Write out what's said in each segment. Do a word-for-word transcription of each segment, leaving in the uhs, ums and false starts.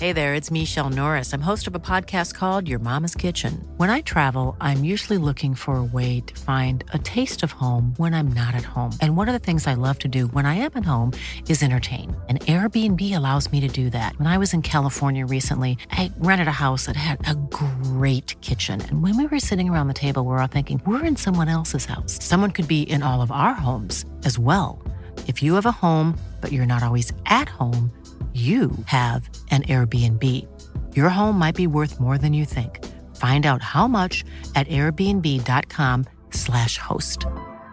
Hey there, it's Michelle Norris. I'm host of a podcast called Your Mama's Kitchen. When I travel, I'm usually looking for a way to find a taste of home when I'm not at home. And one of the things I love to do when I am at home is entertain. And Airbnb allows me to do that. When I was in California recently, I rented a house that had a great kitchen. And when we were sitting around the table, we were all thinking, we're in someone else's house. Someone could be in all of our homes as well. If you have a home, but you're not always at home, you have an Airbnb. Your home might be worth more than you think. Find out how much at airbnb.com slash host.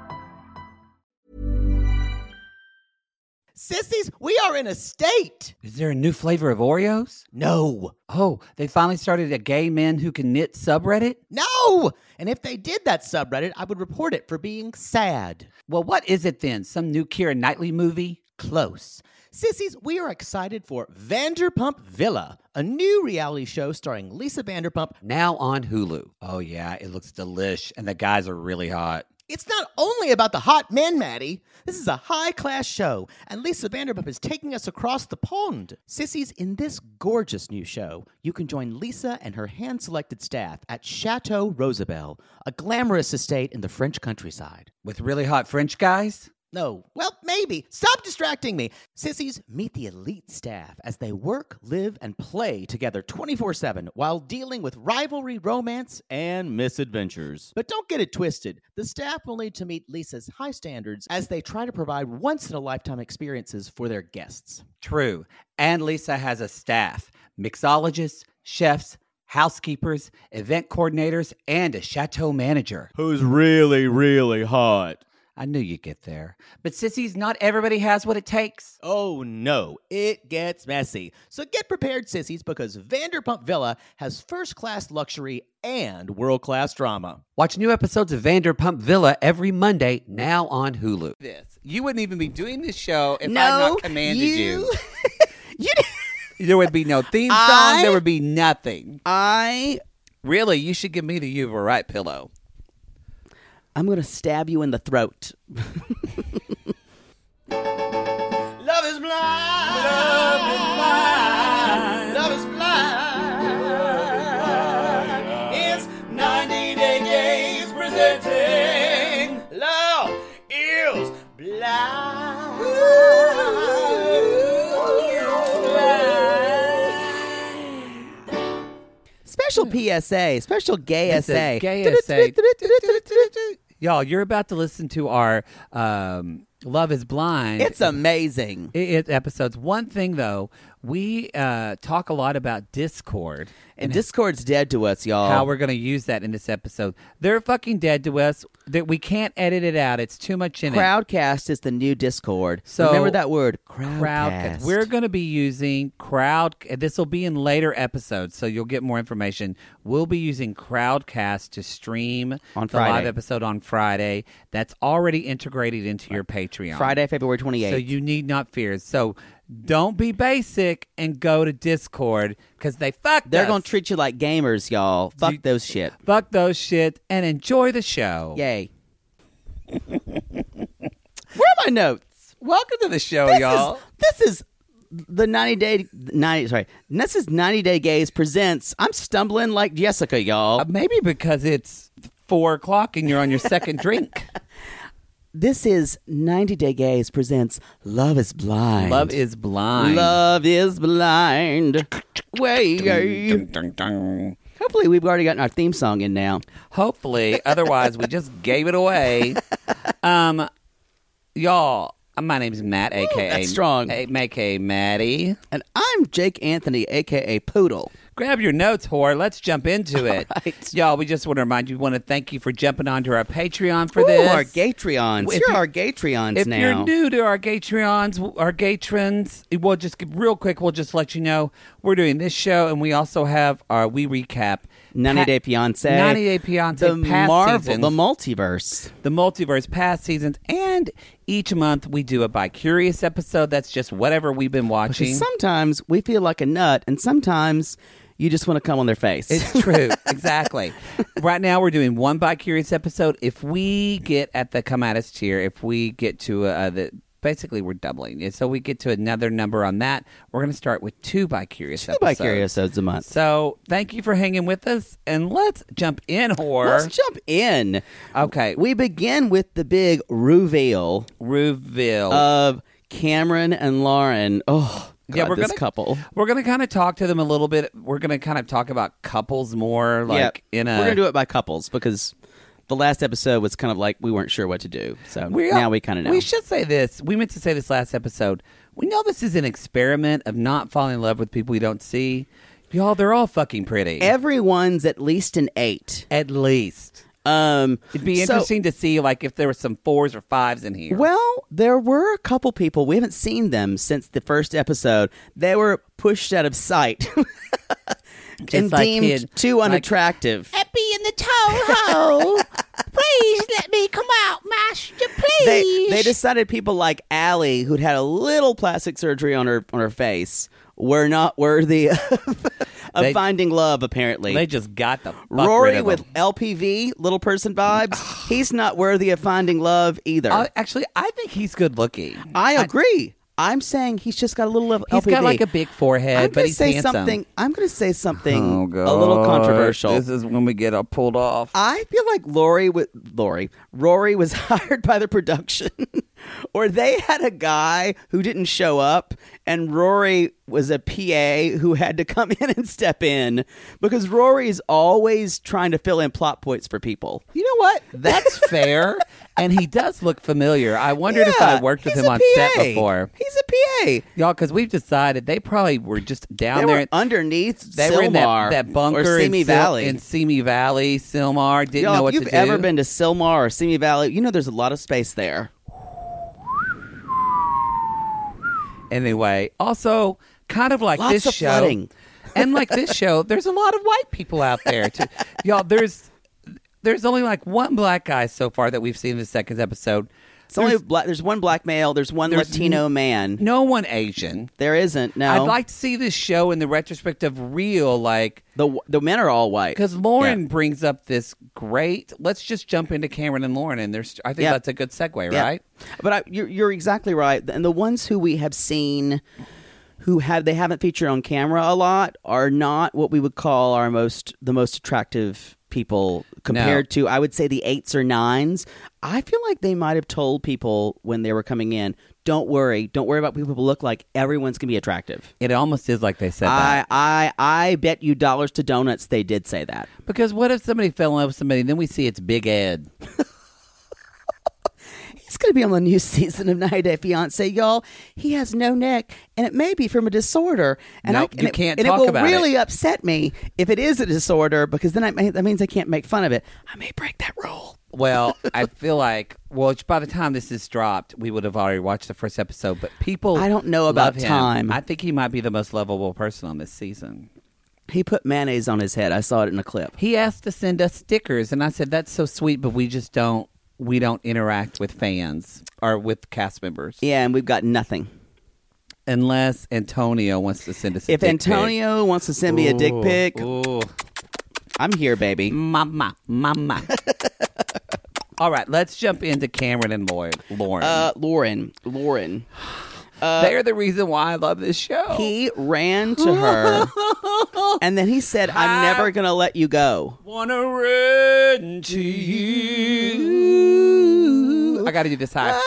Sissies, we are in a state. Is there a new flavor of Oreos? No. Oh, they finally started a gay men who can knit subreddit? No! And if they did that subreddit, I would report it for being sad. Well, what is it then? Some new Keira Knightley movie? Close. Sissies, we are excited for Vanderpump Villa, a new reality show starring Lisa Vanderpump. Now on Hulu. Oh, yeah, it looks delish, and the guys are really hot. It's not only about the hot men, Maddie. This is a high-class show, and Lisa Vanderpump is taking us across the pond. Sissies, in this gorgeous new show, you can join Lisa and her hand-selected staff at Chateau Rosabelle, a glamorous estate in the French countryside. With really hot French guys? No, well, maybe. Stop distracting me. Sissies, meet the elite staff as they work, live, and play together twenty-four seven while dealing with rivalry, romance, and misadventures. But don't get it twisted. The staff will need to meet Lisa's high standards as they try to provide once-in-a-lifetime experiences for their guests. True. And Lisa has a staff. Mixologists, chefs, housekeepers, event coordinators, and a chateau manager. Who's really, really hot. I knew you'd get there. But sissies, not everybody has what it takes. Oh no, it gets messy. So get prepared, sissies, because Vanderpump Villa has first-class luxury and world-class drama. Watch new episodes of Vanderpump Villa every Monday, now on Hulu. This. You wouldn't even be doing this show if no, I had not commanded you. you. you there would be no theme song. I, there would be nothing. I... Really, you should give me the You Were Right pillow. I'm going to stab you in the throat. Love is blind. Love is blind. Love is blind. It's ninety Day Gays presenting Love is Blind. Special P S A, special gay It's S A. a gay S A. Y'all, you're about to listen to our um, Love is Blind. It's amazing. It, it episodes. One thing, though, we uh, talk a lot about Discord. And, and Discord's dead to us, y'all. How we're going to use that in this episode. They're fucking dead to us. That we can't edit it out. It's too much in Crowdcast it. is the new Discord. So remember that word, Crowdcast. Crowdcast. We're going to be using Crowd. This will be in later episodes, so you'll get more information. We'll be using Crowdcast to stream on the Friday. live episode on Friday. That's already integrated into your Patreon. Friday, February twenty-eighth. So you need not fear. So don't be basic and go to Discord because they fucked They're us. going to treat you like gamers, y'all. Fuck You- those shit. Fuck those shit and enjoy the show. Yay. Where are my notes? Welcome to the show, This y'all. is, this is the ninety day, ninety, sorry. This is ninety Day Gays presents, I'm stumbling like Jessica, y'all. Uh, maybe because it's four o'clock and you're on your second drink. This is ninety Day Gays presents Love is Blind. Love is blind. Love is blind. Wait. Dun, dun, dun. Hopefully we've already gotten our theme song in now. Hopefully. Otherwise, we just gave it away. Um, y'all, my name is Matt, a k a. That's strong. A K A Maddie. And I'm Jake Anthony, a k a. Poodle. Grab your notes, whore. Let's jump into it. Right. Y'all, we just want to remind you, we want to thank you for jumping onto our Patreon for Ooh, this. our Gatreons. If You're you- our Gatreons If now. you're new to our Gatreons, our Gatrons, we'll just give, real quick, we'll just let you know we're doing this show, and we also have our We Recap ninety Day Fiancé. ninety Day Fiancé, The past Marvel, seasons, the multiverse. the multiverse past seasons, and each month we do a bi-curious episode. That's just whatever we've been watching. Because sometimes we feel like a nut, and sometimes you just want to come on their face. It's true. Exactly. Right now we're doing one bi-curious episode. If we get at the come at us tier, if we get to uh, the basically we're doubling it. So we get to another number on that. We're going to start with two Bi-Curious Two episodes. Bi-Curious episodes a month. So thank you for hanging with us, and let's jump in, whore. Let's jump in. Okay. We begin with the big reveal Reveal. of Cameron and Lauren. Oh, God, yeah, we're this gonna, couple. We're going to kind of talk to them a little bit. We're going to kind of talk about couples more, like yeah, in a. We're going to do it by couples because the last episode was kind of like we weren't sure what to do. So We now we kind of know. We should say this. We meant to say this last episode. We know this is an experiment of not falling in love with people you don't see. Y'all, they're all fucking pretty. Everyone's at least an eight. At least. Um, It'd be so- interesting to see like if there were some fours or fives in here. Well, there were a couple people. We haven't seen them since the first episode. They were pushed out of sight and like deemed kid- too like- unattractive. Happy in the Toho. Please let me come out, Master, please. they they decided people like Allie, who'd had a little plastic surgery on her on her face, were not worthy of, of They- finding love. Apparently, They just got the fuck rid Rory of with them. L P V, little person vibes. He's not worthy of finding love either. Uh, actually, I think he's good looking. I agree. I'm saying he's just got a little of He's L P V. got like a big forehead, I'm but gonna he's say handsome. something. I'm going to say something Oh, a little God. controversial. This is when we get uh, pulled off. I feel like Lori with Lori Rory was hired by the production, or they had a guy who didn't show up, and Rory was a P A who had to come in and step in because Rory's always trying to fill in plot points for people. You know what? That's fair. And he does look familiar. I wondered if I Yeah, worked with he's him a on P A. set before. He's a P A. Y'all, because we've decided they probably were just down They there. were underneath they Sylmar were in that, that bunker or in, Simi Sil- Valley. in Simi Valley. Sylmar didn't Y'all, know if what you've to do. ever been to Sylmar or Simi Valley, you know there's a lot of space there. Anyway, also kind of like Lots this of show, flooding. and like this show, there's a lot of white people out there. Too. Y'all, there's there's only like one black guy so far that we've seen in the second episode. It's only black, there's one black male, there's one There's Latino n- man. No one Asian. There isn't. No, I'd like to see this show in the retrospect of real, like, the the men are all white. because Lauren Yeah. brings up this great. Let's just jump into Cameron and Lauren, and there's. I think Yeah. that's a good segue, Yeah. right? But I, you're you're exactly right. And the ones who we have seen, who have they haven't featured on camera a lot, are not what we would call our most the most attractive people compared to, I would say, the eights or nines. I feel like they might have told people when they were coming in, don't worry, don't worry about what people look like. Everyone's gonna be attractive. It almost is like they said I, that. I I bet you dollars to donuts they did say that. Because what if somebody fell in love with somebody, and then we see it's Big Ed? He's going to be on the new season of ninety Day Fiance, y'all. He has no neck, and it may be from a disorder. And Nope, I, and you it, can't and talk it will about really upset me if it is a disorder, because then I may, that means I can't make fun of it. I may break that rule. Well, I feel like, well, by the time this is dropped, we would have already watched the first episode. But people, I don't know about love him. time. I think he might be the most lovable person on this season. He put mayonnaise on his head. I saw it in a clip. He asked to send us stickers, and I said that's so sweet, but we just don't. We don't interact with fans or with cast members Yeah, and we've got nothing. unless Antonio wants to send us. A If dick Antonio wants to send me a dick pic. pic, Ooh, ooh. I'm here, baby. mama, mama. All right, let's jump into Cameron and Lloyd. Lauren. Uh, Lauren, Lauren. They're the reason why I love this show. He ran to her, and then he said, "I'm never going to let you go." Wanna run to you. I gotta do this high.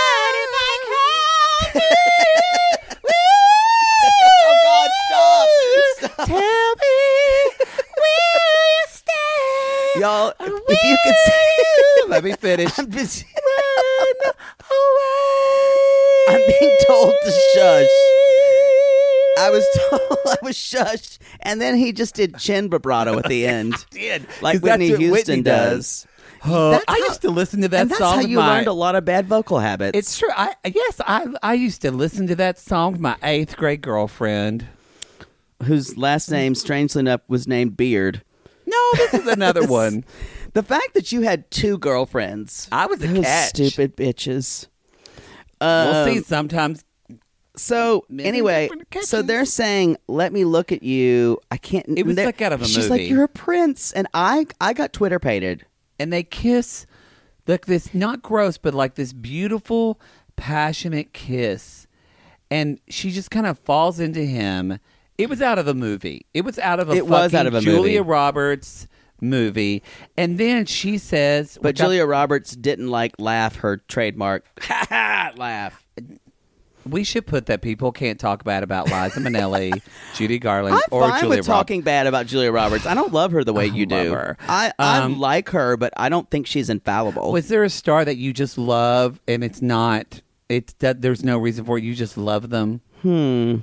Oh God! Stop! Stop! Tell me, will you stay? Y'all, if you could see, Let me finish. I'm just, Run away. I'm being told to shush. I was told I was shushed, and then he just did chin vibrato at the end, Did like 'Cause that's Whitney what Houston Whitney does. Uh, That's I how- used to listen to that and that's song. how with you my, learned a lot of bad vocal habits. It's true. I yes, I I used to listen to that song with my eighth grade girlfriend. whose last name, strangely enough, was named Beard. No, this is another one. The fact that you had two girlfriends, I was a those catch. stupid bitches. We'll Um, see. Sometimes So Maybe anyway, different kitchens. so they're saying, "Let me look at you." I can't. It was they're- like out of a She's movie. like, "You're a prince," and I, I got Twitter pated. and they kiss like this, not gross, but like this beautiful passionate kiss, and she just kind of falls into him. It was out of a movie. It was out of a It was out of a Julia movie. Roberts movie. And then she says, But which I- Julia Roberts didn't like laugh her trademark ha ha laugh. we should put that people can't talk bad about Liza Minnelli, Judy Garland, I'm or fine Julia with Roberts. talking bad about Julia Roberts. I don't love her the way I you love do. her. I, I Um, like her, but I don't think she's infallible. Was there a star that you just love and it's not, it's that there's no reason for it, you just love them? Hmm.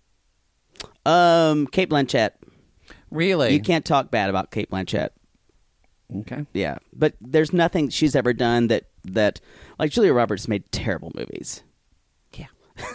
Um, Kate Blanchett. Really? You can't talk bad about Kate Blanchett. Okay. Yeah, but there's nothing she's ever done that that like Julia Roberts made terrible movies. Yeah.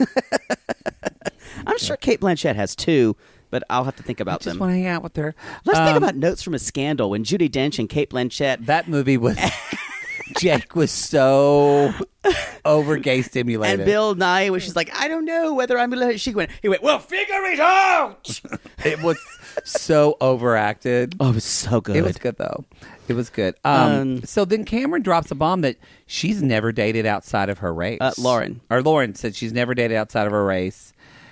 I'm sure Kate Blanchett has too, but I'll have to think I about just them. want to hang out with her. Let's think Um, about Notes from a Scandal when Judi Dench and Kate Blanchett. that movie was, Jake was so over gay stimulated. And Bill Nye, where she's like, I don't know whether I'm gonna let it. She went, he went, well, figure it out. It was so overacted. Oh, it was so good. It was good though. It was good. Um, Um, so then Cameron drops a bomb that she's never dated outside of her race. Uh, Lauren. Or Lauren said she's never dated outside of her race.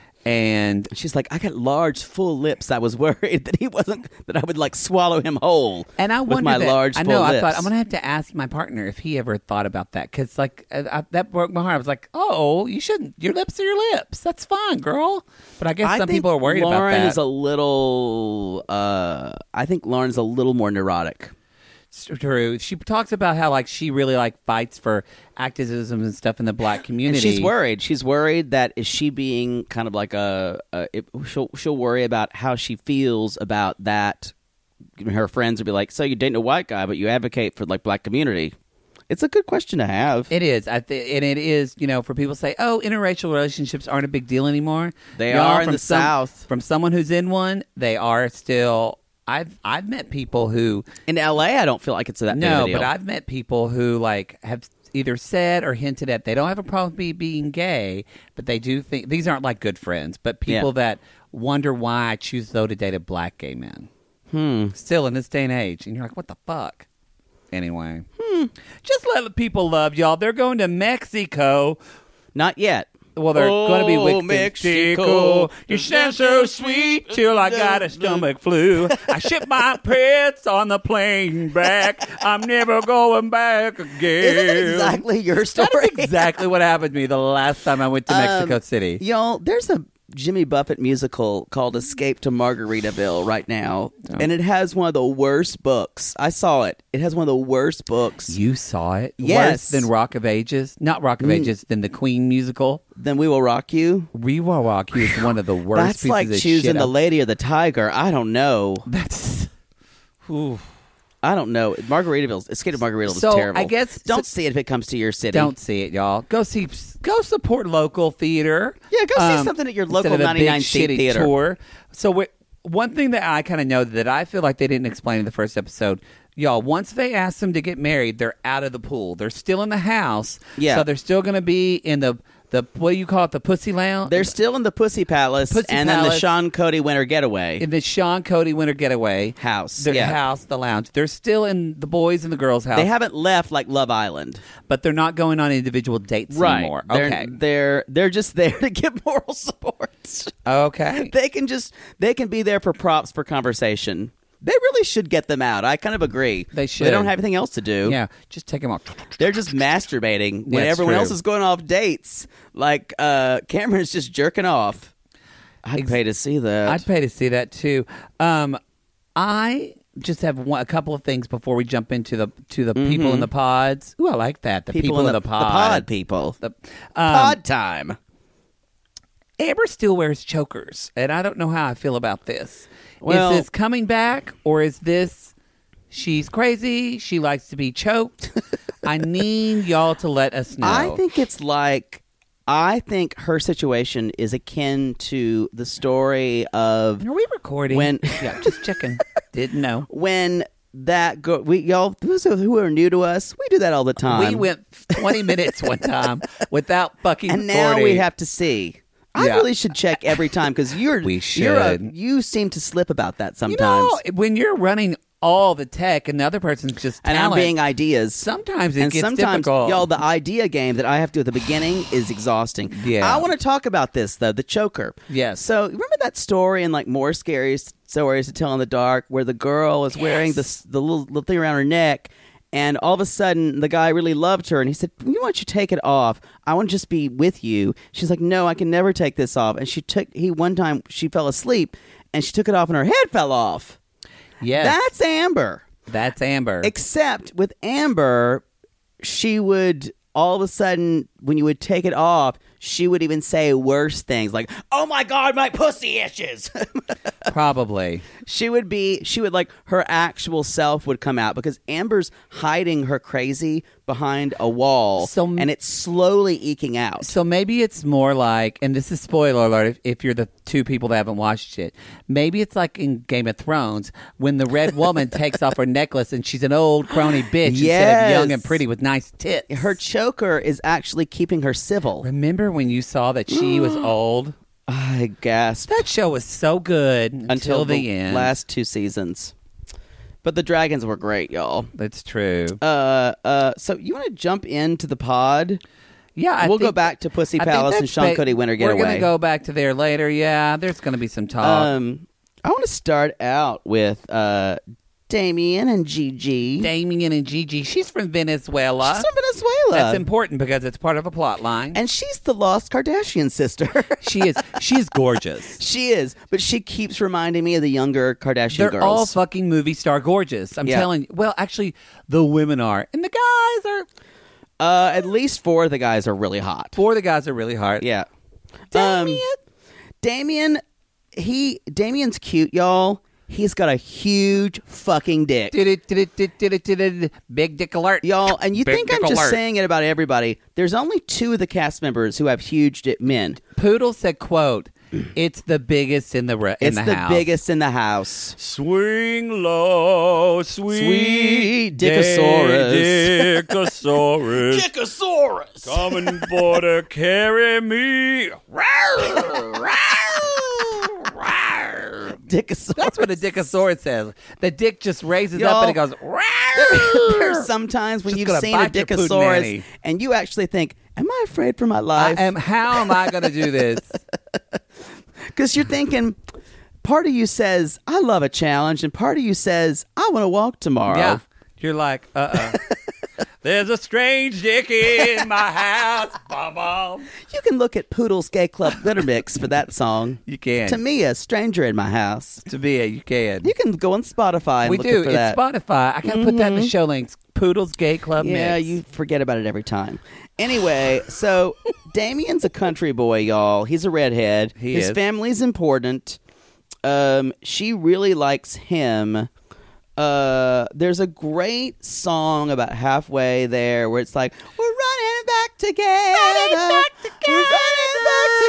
And She's like, I got large, full lips. I was worried that he wasn't, that I would like swallow him whole. and I with wonder my that, large, I full know. lips. I thought I'm gonna have to ask my partner if he ever thought about that because like I, I, that broke my heart. I was like, oh, you shouldn't. Your lips are your lips. That's fine, girl. But I guess I some think people are worried Lauren about that. is a little. Uh, I think Lauren's a little more neurotic. It's true. She talks about how like she really like fights for activism and stuff in the black community. And she's worried. She's worried that is she being kind of like a. a it, she'll she'll worry about how she feels about that. Her friends will be like, "So you're dating a white guy, but you advocate for like black community." It's a good question to have. It is, I th- and it is. You know, for people to say, "Oh, interracial relationships aren't a big deal anymore." They Y'all, are in from the some- South. From someone who's in one, they are still. I've I've met people who In L A, I don't feel like it's that big of no, a deal. but I've met people who like have either said or hinted at they don't have a problem with me being gay, but they do think these aren't like good friends, but people Yeah. that wonder why I choose though to date a black gay man. Hmm. Still in this day and age, and you're like, what the fuck? Anyway, hmm. just let the people love y'all. They're going to Mexico. Not yet. Well, they're going to be Oh, with Mexico. You sound so sweet till I got a stomach flu. I shipped my pets on the plane back. I'm never going back again. Isn't it exactly your story? That is exactly what happened to me the last time I went to Mexico Um, City. Y'all, there's a Jimmy Buffett musical called Escape to Margaritaville right now, Oh. and it has one of the worst books. I saw it. It has one of the worst books. You saw it? Yes. Worse than Rock of Ages? Not Rock of Mm. Ages, than the Queen musical. Then We Will Rock You. We Will Rock You is one of the worst That's pieces like of choosing shit the I've- lady or the tiger. I don't know. That's... Ooh. I don't know. Margaritaville, Escape to Margaritaville is So, terrible. I guess- don't so- see it if it comes to your city. Don't see it, y'all. Go see, go support local theater. Yeah, go see Um, something at your instead local of a big ninety-nine seat shitty theater. tour. So we one thing that I kind of know that I feel like they didn't explain in the first episode, y'all. Once they ask them to get married, they're out of the pool. They're still in the house. Yeah. So they're still going to be in the the what do you call it? The pussy lounge. They're still in the Pussy Palace, Pussy and then the Palace. Sean Cody Winter Getaway in the Sean Cody Winter Getaway house. Their yeah. house, the lounge. They're still in the boys and the girls' house. They haven't left like Love Island. but they're not going on individual dates anymore. They're, Okay. They're they're just there to get moral support. Okay. They can just they can be there for props for conversation. They really should get them out. I kind of agree. They should. They don't have anything else to do. Yeah. Just take them off. They're just masturbating when That's everyone true. else is going off dates. Like uh, Cameron's just jerking off. I'd Ex- pay to see that. I'd pay to see that too. Um, I just have one, a couple of things before we jump into the to the people in the pods. Ooh, I like that. The people, in the, pod. the pod people. The, um, pod time. Amber still wears chokers, and I don't know how I feel about this. Well- is this coming back, or is this she's crazy? She likes to be choked. I need y'all to let us know. I think it's like I think her situation is akin to the story of Are we recording? When- yeah, just checking. Didn't know. when that girl. We y'all those who are new to us, we do that all the time. We went twenty minutes one time without fucking and now recording. we have to see. I Yeah. really should check every time because you're We You're a, should. you seem to slip about that You sometimes. know, when you're running all the tech, and the other person's just and talent. I'm being ideas. Sometimes it and gets sometimes, difficult. y'all, the idea game that I have to do at the beginning is exhausting. Yeah. I want to talk about this though, the choker. Yes. So remember that story in like More Scary Stories to Tell in the Dark, where the girl is wearing the the little, little thing around her neck. And all of a sudden, the guy really loved her, and he said, "Why don't you take it off? I want to just be with you." She's like, "No, I can never take this off." And she took. He one time she fell asleep, and she took it off, and her head fell off. Yes. That's Amber. That's Amber. Except with Amber, she would all of a sudden, when you would take it off, she would even say worse things like, "Oh my God, my pussy itches." Probably. She would be, she would like, her actual self would come out because Amber's hiding her crazy behind a wall, So- and it's slowly eking out. So maybe it's more like, and this is spoiler alert if, if you're the two people that haven't watched it, maybe it's like in Game of Thrones when the red woman takes off her necklace and she's an old crony bitch instead Yes. of young and pretty with nice tits. Her choker is actually keeping her civil. Remember when you saw that she was old? I gasped. That show was so good until, Until the, the end. last two seasons. But the dragons were great, y'all. That's true. Uh, uh, so you want to jump into the pod? Yeah, I we'll go think- back to Pussy I think Palace and that's Sean ba- Cody Winter We're Getaway. going to go back to there later. Yeah, there's going to be some talk. Um, I want to start out with uh, Damien and Gigi. Damien and Gigi. She's from Venezuela. She's from Venezuela. That's important because it's part of a plot line. And she's the lost Kardashian sister. she is. She is gorgeous. She is, but she keeps reminding me of the younger Kardashian They're girls. all fucking movie star gorgeous. I'm Yeah. telling you. Well, actually, the women are, and the guys are. uh, at least four of the guys are really hot. Four of the guys are really hard. Yeah. Damien. Um, Damien, he Damien's cute, y'all. He's got a huge fucking dick. Did it? Did it? Did it? Did it? Did it? Big dick alert, Y'all, and you Big think I'm dick just alert. saying it about everybody. There's only two of the cast members who have huge dick men. Poodle said, "Quote: It's the biggest in the re- in It's the, the, house. biggest in the house. Swing low, sweet, Sweet Dickosaurus. Dickosaurus, Dickosaurus. coming for to carry me. Dickosaurus. That's what a Dickosaurus says. The dick just raises Y'all, up and it goes. There's sometimes when Just you've gonna seen a bite your Dickosaurus poontang. and you actually think, "Am I afraid for my I life?" am. How am I going to do this? Because you're thinking, part of you says, "I love a challenge," and part of you says, "I want to walk tomorrow." Yeah, you're like, uh, uh There's a strange dick in my house. Bum, bum. You can look at Poodle's Gay Club Glitter Mix for that song. You can. To me, a stranger in my house. To be a, you can. You can go on Spotify and we look do. for It's that. Spotify. I gotta put that in the show links. Poodle's Gay Club Yeah, Mix. you forget about it every time. Anyway, so Damien's a country boy, y'all. He's a redhead. He His is. family's important. Um, she really likes him. Uh, there's a great song about halfway there where it's like, "We're running back together. Running back We're running back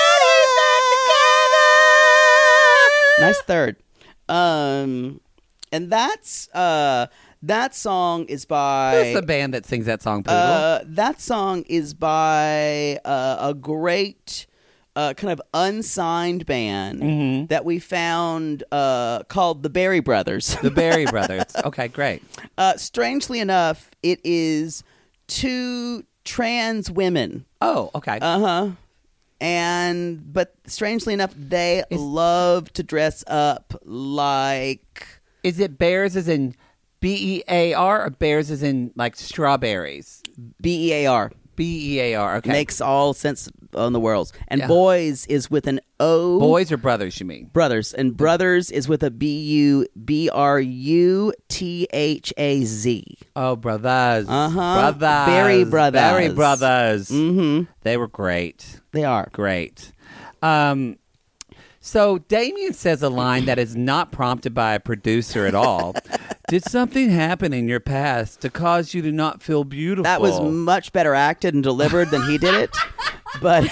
together. Nice third. Um, and that's uh, that song is by Who's the band that sings that song, Poodle? uh, that song is by uh, a great uh, kind of unsigned band Mm-hmm. that we found uh, called the Berry Brothers. the Berry Brothers. Okay, great. uh, strangely enough, it is two trans women. Oh, okay. Uh huh. And but strangely enough, they love to dress up like Is it bears as in B E A R or bears as in like strawberries? B E A R. B E A R. Okay. Makes all sense in the world. And Yeah. boys is with an O. Boys or brothers, you mean? Brothers. And brothers is with a B U B R U T H A Z. Oh, brothers. Uh-huh. Brothers. Berry Brothers. Berry Brothers. Mm-hmm. They were great. They are. Great. Um, so Damien says a line that is not prompted by a producer at all. Did something happen in your past to cause you to not feel beautiful? That was much better acted and delivered than he did it. But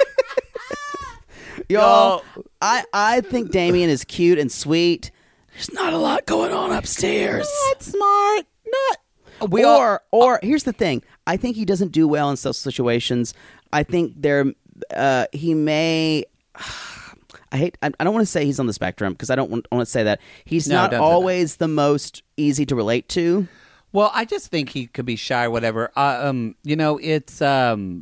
y'all, I, I think Damien is cute and sweet. There's not a lot going on upstairs. Not smart. Not. We or all, or here's the thing. I think he doesn't do well in social situations. I think there uh, he may I hate. I, I don't want to say he's on the spectrum because I don't want, want to say that. He's No, not don't say that. always the most easy to relate to. Well, I just think he could be shy or whatever. Uh, um, you know, it's um,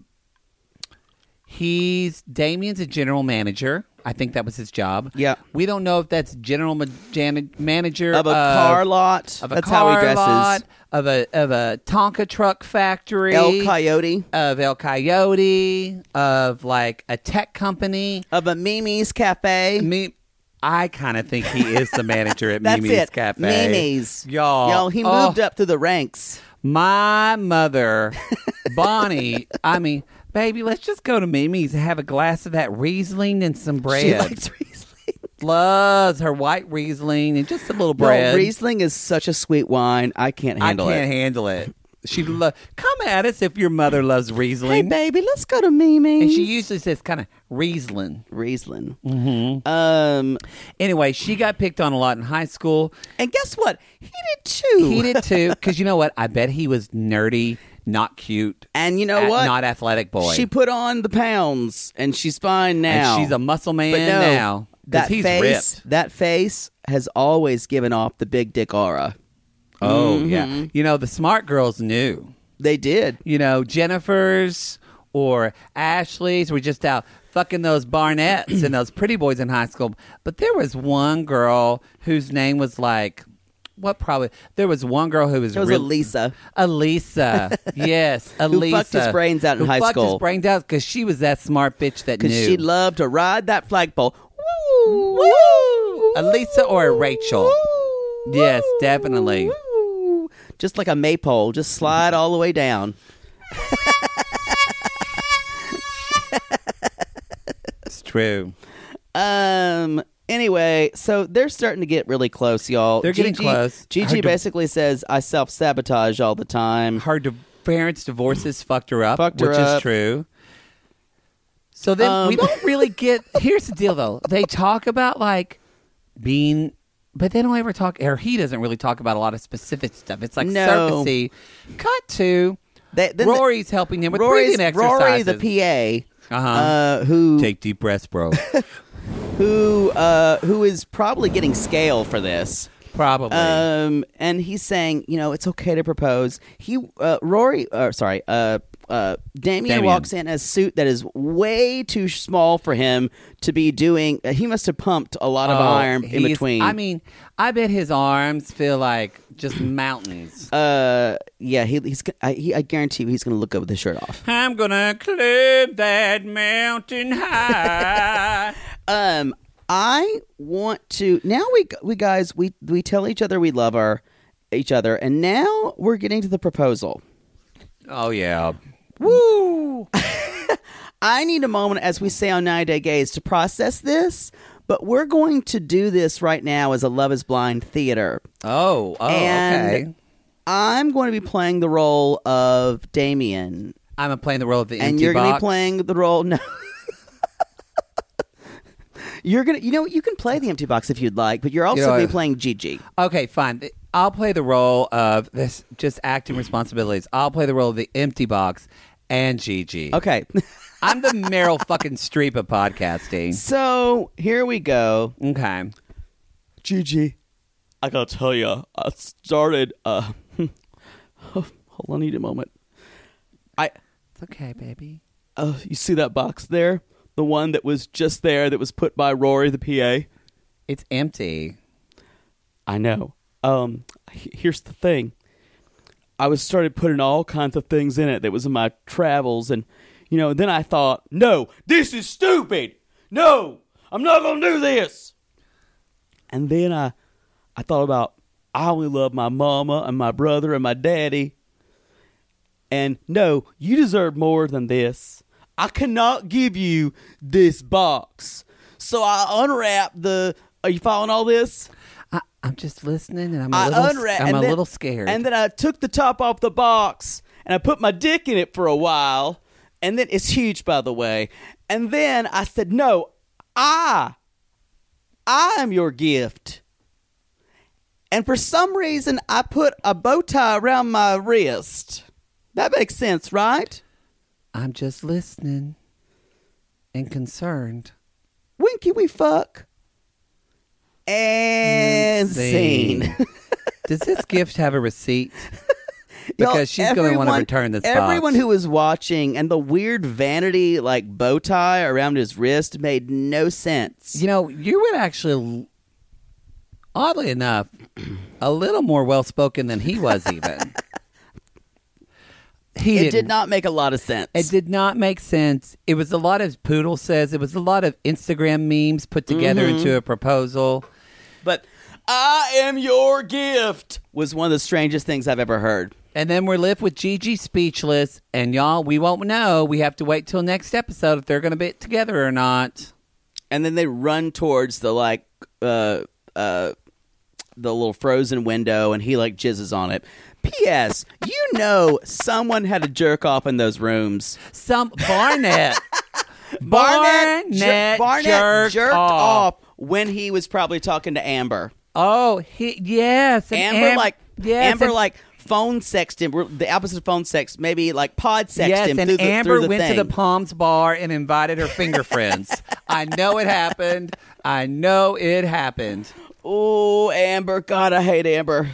he's Damien's a general manager. I think that was his job. Yeah. We don't know if that's general ma- jan- manager Of a car lot. Of a That's car how he dresses. lot. Of a of a Tonka truck factory. El Coyote. Of El Coyote. Of like a tech company. Of a Mimi's Cafe. Me, I kind of think he is the manager at That's Mimi's it. Cafe. Mimi's. Y'all. Y'all, he oh. moved up through the ranks. My mother, Bonnie, I mean, baby, let's just go to Mimi's and have a glass of that Riesling and some bread. She likes Riesling. Loves her white Riesling and just a little bread. No, Riesling is such a sweet wine. I can't handle I can't it. handle it. She lo- come at us if your mother loves Hey, Riesling. baby, let's go to Mimi's. And she usually says kind of Riesling. Riesling. Mm-hmm. Um, Anyway, she got picked on a lot in high school. and guess what? He did too. He did too. Because you know what? I bet he was nerdy, not cute. And you know a- what? Not athletic boy. She put on the pounds, and she's fine now. And she's a muscle man but no, now. 'Cause That he's face, ripped. that face has always given off the big dick aura. Oh, Mhm. yeah. You know, the smart girls knew. They did. You know, Jennifer's or Ashley's were just out fucking those Barnetts and those pretty boys in high school. But there was one girl whose name was like, what probably, there was one girl who was It was real- Elisa. Elisa. Yes, Elisa. fucked his brains out in who high fucked school. his brains out because she was that smart bitch that knew. Because she loved to ride that flagpole. Woo! Woo! Elisa or Rachel? Woo! Yes, definitely. Woo! Just like a maypole. Just slide all the way down. It's true. Um. Anyway, so they're starting to get really close, y'all. They're getting Gigi, close. Gigi Her di- basically says, I self-sabotage all the time. Her di- parents' divorces fucked her up, Fucked her which up. is true. So then Um, we don't really get. Here's the deal, though. They talk about like being, but they don't ever talk. Or he doesn't really talk about a lot of specific stuff. It's like No. surfacey. Cut to They, then Rory's helping him with Rory's, breathing Rory, exercises. the P A, Uh-huh. uh, who Take deep breaths, bro. who uh, who is probably getting scale for this. Probably. Um, and he's saying, you know, it's okay to propose. He, uh, Rory, uh, sorry, uh, uh, Damien, Damien. walks in a suit that is way too small for him to be doing. Uh, he must have pumped a lot of Oh, iron in he's- between. I mean, I bet his arms feel like just mountains. uh, yeah, he, he's. I, he, I guarantee you, he's going to look good with his shirt off. I'm gonna climb that mountain high. Um, I want to now. We we guys we we tell each other we love our each other, and now we're getting to the proposal. Oh yeah. Woo! I need a moment, as we say on ninety Day Gaze, to process this. But we're going to do this right now as a Love Is Blind theater. Oh, oh, And okay. I'm going to be playing the role of Damien, I'm playing the role of the and empty you're going to box. be playing the role. No. You're gonna, you know, you can play the empty box if you'd like, but you're also You know, going to I- be playing Gigi. Okay, fine. I'll play the role of this. Just acting responsibilities. I'll play the role of the empty box and Gigi. Okay. I'm the Meryl fucking Streep of podcasting. So here we go. Okay. Gigi, I gotta tell you, I started. Uh, hold on, I need a moment. I, It's okay, baby. uh, you see that box there? The one that was just there, that was put by Rory, the P A. It's empty. I know. Um, h- here's the thing. I was started putting all kinds of things in it that was in my travels, and you know, then I thought, no, this is stupid. No, I'm not gonna do this. And then I, I thought about I only love my mama and my brother and my daddy. And no, you deserve more than this. I cannot give you this box. So I unwrapped the. Are you following all this? I, I'm just listening, and I'm a I little. unwrapped. I'm and a then- little scared. And then I took the top off the box and I put my dick in it for a while. And then it's huge, by the way. And then I said, "No, I, I am your gift." And for some reason, I put a bow tie around my wrist. That makes sense, right? I'm just listening and concerned. when can we fuck? And Scene. scene. Does this gift have a receipt? Y'all, Because she's going to want to everyone- return this Everyone box. who was watching and the weird vanity like bow tie around his wrist made no sense. You know, you were actually, oddly enough, a little more well-spoken than he was even. He it didn't- did not make a lot of sense. It did not make sense. It was a lot of Poodle says. It was a lot of Instagram memes put together Mm-hmm. into a proposal. But I am your gift was one of the strangest things I've ever heard. And then we're left with Gigi speechless. And y'all, we won't know. We have to wait till next episode if they're going to be together or not. And then they run towards the like uh uh the little frozen window and he like jizzes on it. P S. You know someone had to jerk off in those rooms. Some Barnett. Barnett, jer- Barnett Barnett jerked jerked off. off when he was probably talking to Amber. Oh, he, yes. and Amber Am- like yes, Amber and- like phone sexted him. The opposite of phone sex, maybe like pod sexted Yes, him and through the, Amber through the went thing. to the Palms bar and invited her finger friends. I know it happened. I know it happened. Oh, Amber. God, I hate Amber.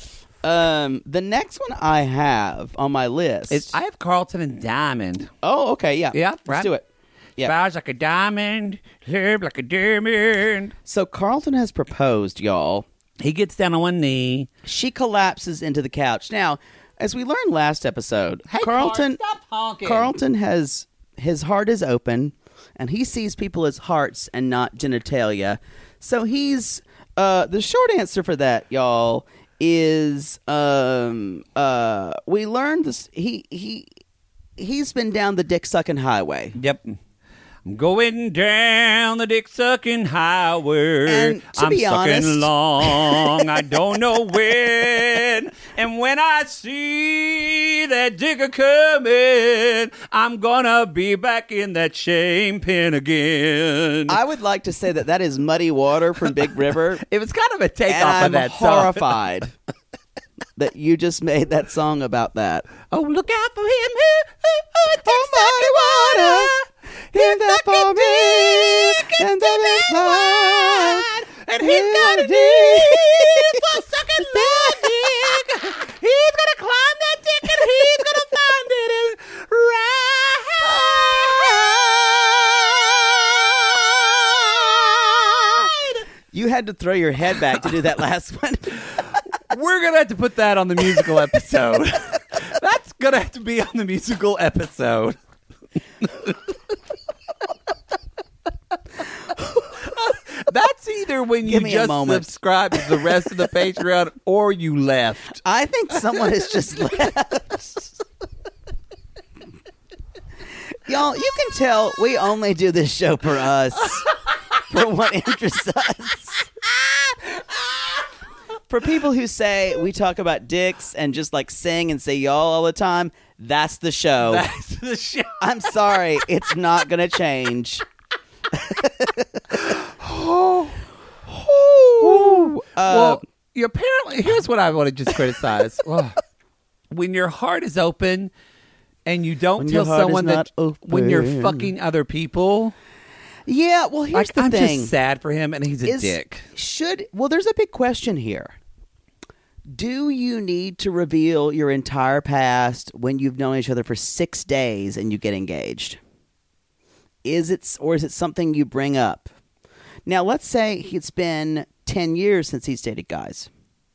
Um, the next one I have on my list. It's, I have Carlton and Diamond. oh, okay, yeah. Yeah, Let's right. do it. Yeah. Smiles like a diamond, live like a diamond. So Carlton has proposed, y'all. He gets down on one knee. She collapses into the couch. Now, as we learned last episode, Hey, Carlton Carl, stop honking. Carlton has his heart is open and he sees people as hearts and not genitalia. So he's uh the short answer for that, y'all, is um uh we learned this he he he's been down the dick sucking highway. Yep. I'm going down the dick sucking highway. And to I'm be sucking honest- long. I don't know when. And when I see that dick a coming, I'm gonna be back in that shame pen again. I would like to say that that is Muddy Water from Big River. it was kind of a And takeoff I'm of that song. horrified that you just made that song about that. Oh, look out for him. Ooh, ooh, ooh, Oh, muddy water, give that for me, and that is mine. and he's got a dick for sucking that dick. He's gonna climb that dick and he's gonna find it and ride. You had to throw your head back to do that last one. We're gonna have to put that on the musical episode. That's gonna have to be on the musical episode. That's either when you Give me a just moment. subscribe to the rest of the Patreon or you left. I think someone has just left. Y'all, you can tell we only do this show for us, for what interests us. For people who say we talk about dicks and just like sing and say y'all all the time, that's the show. That's the show. I'm sorry, it's not going to change. Uh, well, you apparently, here's what I want to just criticize. Well, when your heart is open and you don't When tell your heart is someone that not when you're open. fucking other people, yeah, well, here's like, the I'm thing. just sad for him and he's a Is- dick. Should well, there's a big question here. Do you need to reveal your entire past when you've known each other for six days and you get engaged? Is it, or is it something you bring up? Now, let's say it's been ten years since he's dated guys.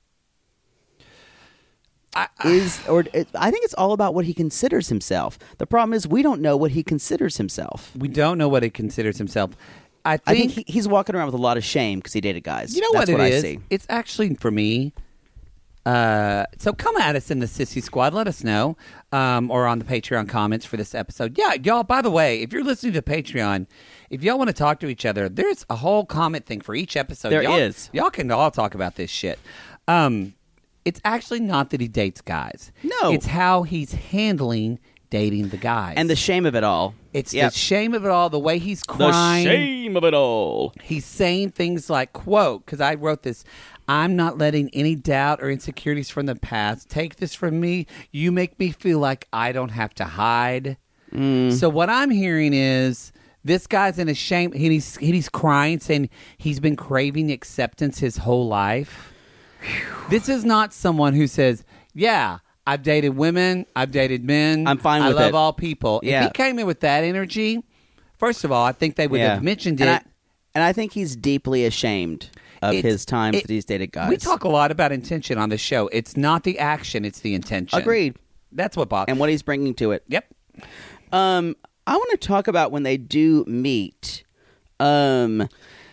I, I, Is or it, I think it's all about what he considers himself. The problem is we don't know what he considers himself. we don't know what he considers himself. I think, I think he, he's walking around with a lot of shame because he dated guys. you know That's what what it I is? see. It's actually for me. Uh, so come at us in the Sissy Squad. Let us know, um, or on the Patreon comments for this episode. Yeah, y'all. By the way, if you're listening to Patreon, if y'all want to talk to each other, there's a whole comment thing for each episode. There y'all, is. Y'all can all talk about this shit. Um, it's actually not that he dates guys. No. it's how he's handling dating the guys, And the shame of it all. it's Yep. the shame of it all. The way he's crying. shame of it all. He's saying things like, quote, because I wrote this, I'm not letting any doubt or insecurities from the past take this from me. You make me feel like I don't have to hide. Mm. So what I'm hearing is This guy's in a shame. He's he's crying, saying he's been craving acceptance his whole life. This is not someone who says, "Yeah, I've dated women, I've dated men. I'm fine I with love it." all people." Yeah. If he came in with that energy, first of all, I think they would Yeah. have mentioned it. And I, and I think he's deeply ashamed of It's- his times it- that he's dated guys. We talk a lot about intention on the show. It's not the action; it's the intention. Agreed. That's what bothers. And what he's bringing to it. Yep. Um, I want to talk about when they do meet. Um,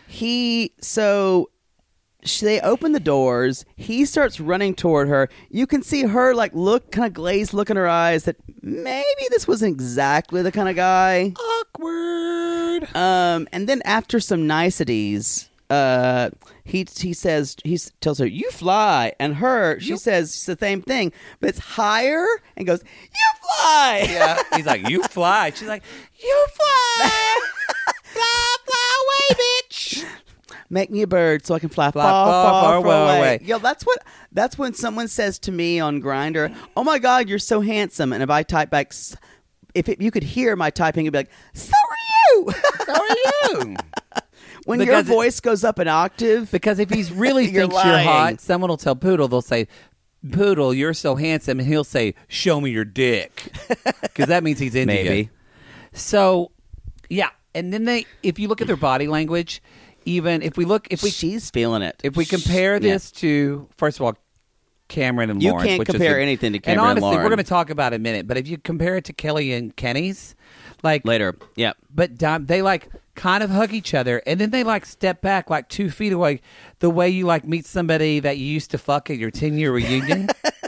he so sh- they open the doors. He starts running toward her. You can see her like look, kind of glazed look in her eyes that maybe this wasn't exactly the kind of guy. Awkward. Um, and then after some niceties, uh, he he says he s- tells her you fly, and her she says the same thing, but it's higher and goes you fly. Yeah. He's like, "You fly." She's like, "You fly, fly, fly away, bitch." Make me a bird so I can fly, Fly far, far, far, far, far far away. away. Yo, that's what that's when someone says to me on Grindr, "Oh my God, you're so handsome," and if I type back, s- if it, you could hear my typing, it'd be like, "So are you." So are you? When your Because it- voice goes up an octave, Because if he's really You're thinks you're lying. hot, someone will tell Poodle, they'll say, "Poodle, you're so handsome," and he'll say, "Show me your dick," because that means he's into Maybe. you. So, yeah, and then they, if you look at their body language, even if we look, if we she's feeling it. if we compare Yeah. this to, first of all, Cameron and You Lawrence, can't which is compare the- anything to and Cameron and honestly, we're Lauren. going to talk about it in a minute. But if you compare it to Kelly and Kenny's, like later, yeah. but Dom, they like kind of hug each other, and then they like step back like two feet away, the way you like meet somebody that you used to fuck at your ten year reunion.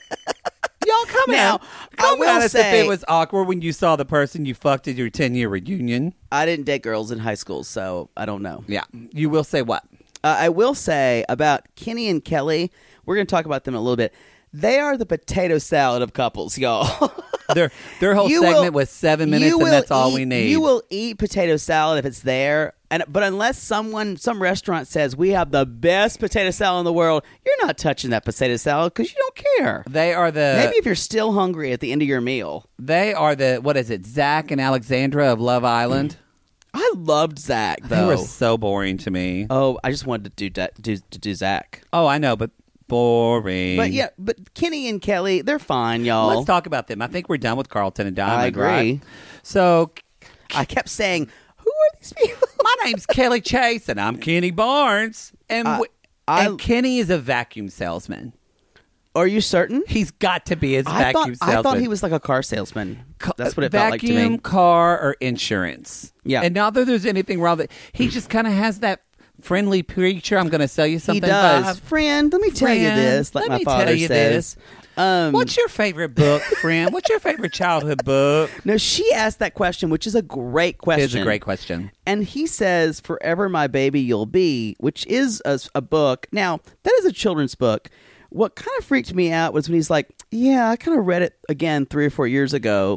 Y'all come Now, out, I come will at us if say- it was awkward when you saw the person you fucked at your ten year reunion. I didn't date girls in high school, so I don't know. Yeah, you will say what? Uh, I will say about Kenny and Kelly, we're going to talk about them in a little bit. They are the potato salad of couples, y'all. Their their whole You segment will- was seven minutes, you and will that's all eat- we need. You will eat potato salad if it's there, and but unless someone, some restaurant says we have the best potato salad in the world, you're not touching that potato salad because you don't care. They are the Maybe if you're still hungry at the end of your meal. they are the what is it? Zach and Alexandra of Love Island. I loved Zach They though. were so boring to me. oh, I just wanted to do that, do to do Zach. Oh, I know, but boring. But yeah, but Kenny and Kelly, they're fine, y'all. Let's talk about them. I think we're done with Carlton and Diamond. I agree. Right? So, I kept saying, "Who are these people?" my name's Kelly Chase, and I'm Kenny Barnes, and I- w- I- and Kenny is a vacuum salesman. Are you certain? He's got to be his I vacuum thought, salesman. I thought he was like a car salesman. That's what it vacuum, felt like to me. car, or insurance. Yeah. And not that there's anything wrong with it. He just kind of has that friendly preacher. I'm going to sell you He something. does. vibe. Friend, let me tell you Friend, this. Like let my me father tell you says. this. Um, What's your favorite book, friend? What's your favorite childhood book? no, she asked that question, which is a great question. It's a great question. And he says, "Forever My Baby You'll Be," which is a, a book. Now, that is a children's book. What kind of freaked me out was when he's like, "Yeah, I kind of read it again three or four years ago."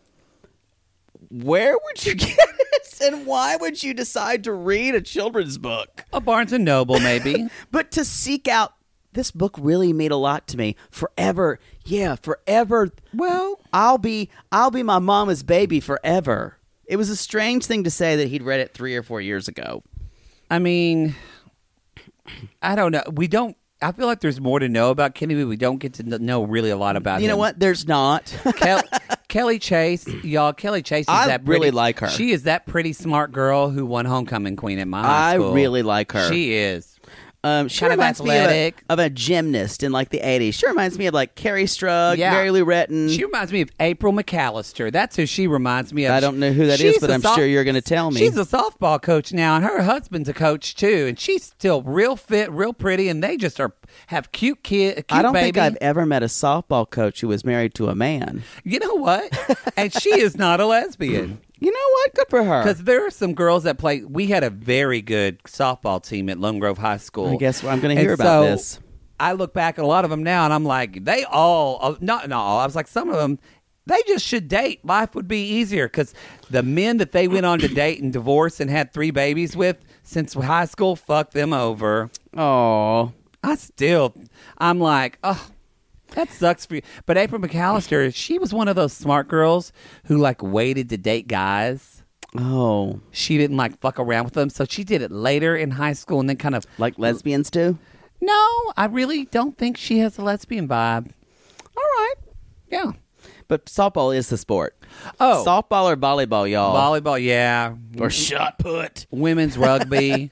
Where would you get it? And why would you decide to read a children's book? A Barnes and Noble, maybe. But to seek out, this book really meant a lot to me. Forever. Yeah, forever. Well, I'll be I'll be my mama's baby forever. It was a strange thing to say that he'd read it three or four years ago. I mean, I don't know. We don't. I feel like there's more to know about Kenny, but we don't get to kn- know really a lot about him. You know what? There's not. Kel- Kelly Chase, y'all. Kelly Chase is I that pretty, really like her. She is that pretty smart girl who won homecoming queen at my high I school. really like her. She is. Um, she Kind of reminds athletic. me of a, of a gymnast in like the eighties. She reminds me of like Carrie Strug, Yeah. Mary Lou Retton. She reminds me of April McAllister. That's who she reminds me of. I don't know who that is, She's but a I'm soft- sure you're going to tell me. She's a softball coach now, and her husband's a coach too, and she's still real fit, real pretty, and they just are have cute kid. Cute I don't baby. think I've ever met a softball coach who was married to a man. You know what? And she is not a lesbian. You know what? Good for her. Because there are some girls that play. We had a very good softball team at Lone Grove High School. I guess I'm going to And hear about so this. I look back at a lot of them now, and I'm like, they all, uh, not, not all, I was like, some of them, they just should date. Life would be easier because the men that they went on to date and divorce and had three babies with since high school, fuck them over. Oh, I still, I'm like, oh, that sucks for you. But April McAllister, she was one of those smart girls who like waited to date guys. Oh. She didn't like fuck around with them, so she did it later in high school and then kind of... Like lesbians do? No, I really don't think she has a lesbian vibe. All right. Yeah. But softball is the sport. Oh. Softball or volleyball, y'all? Volleyball, yeah. Or shot put. Women's rugby.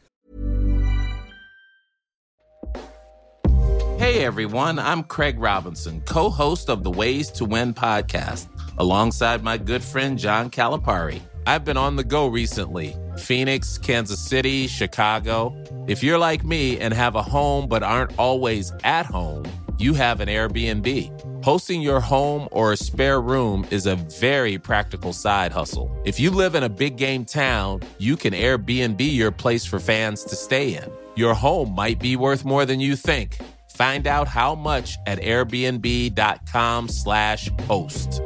Hey everyone, I'm Craig Robinson, co-host of the Ways to Win podcast, alongside my good friend John Calipari. I've been on the go recently. Phoenix, Kansas City, Chicago. If you're like me and have a home but aren't always at home, you have an Airbnb. Hosting your home or a spare room is a very practical side hustle. If you live in a big game town, you can Airbnb your place for fans to stay in. Your home might be worth more than you think. Find out how much at airbnb.com slash host.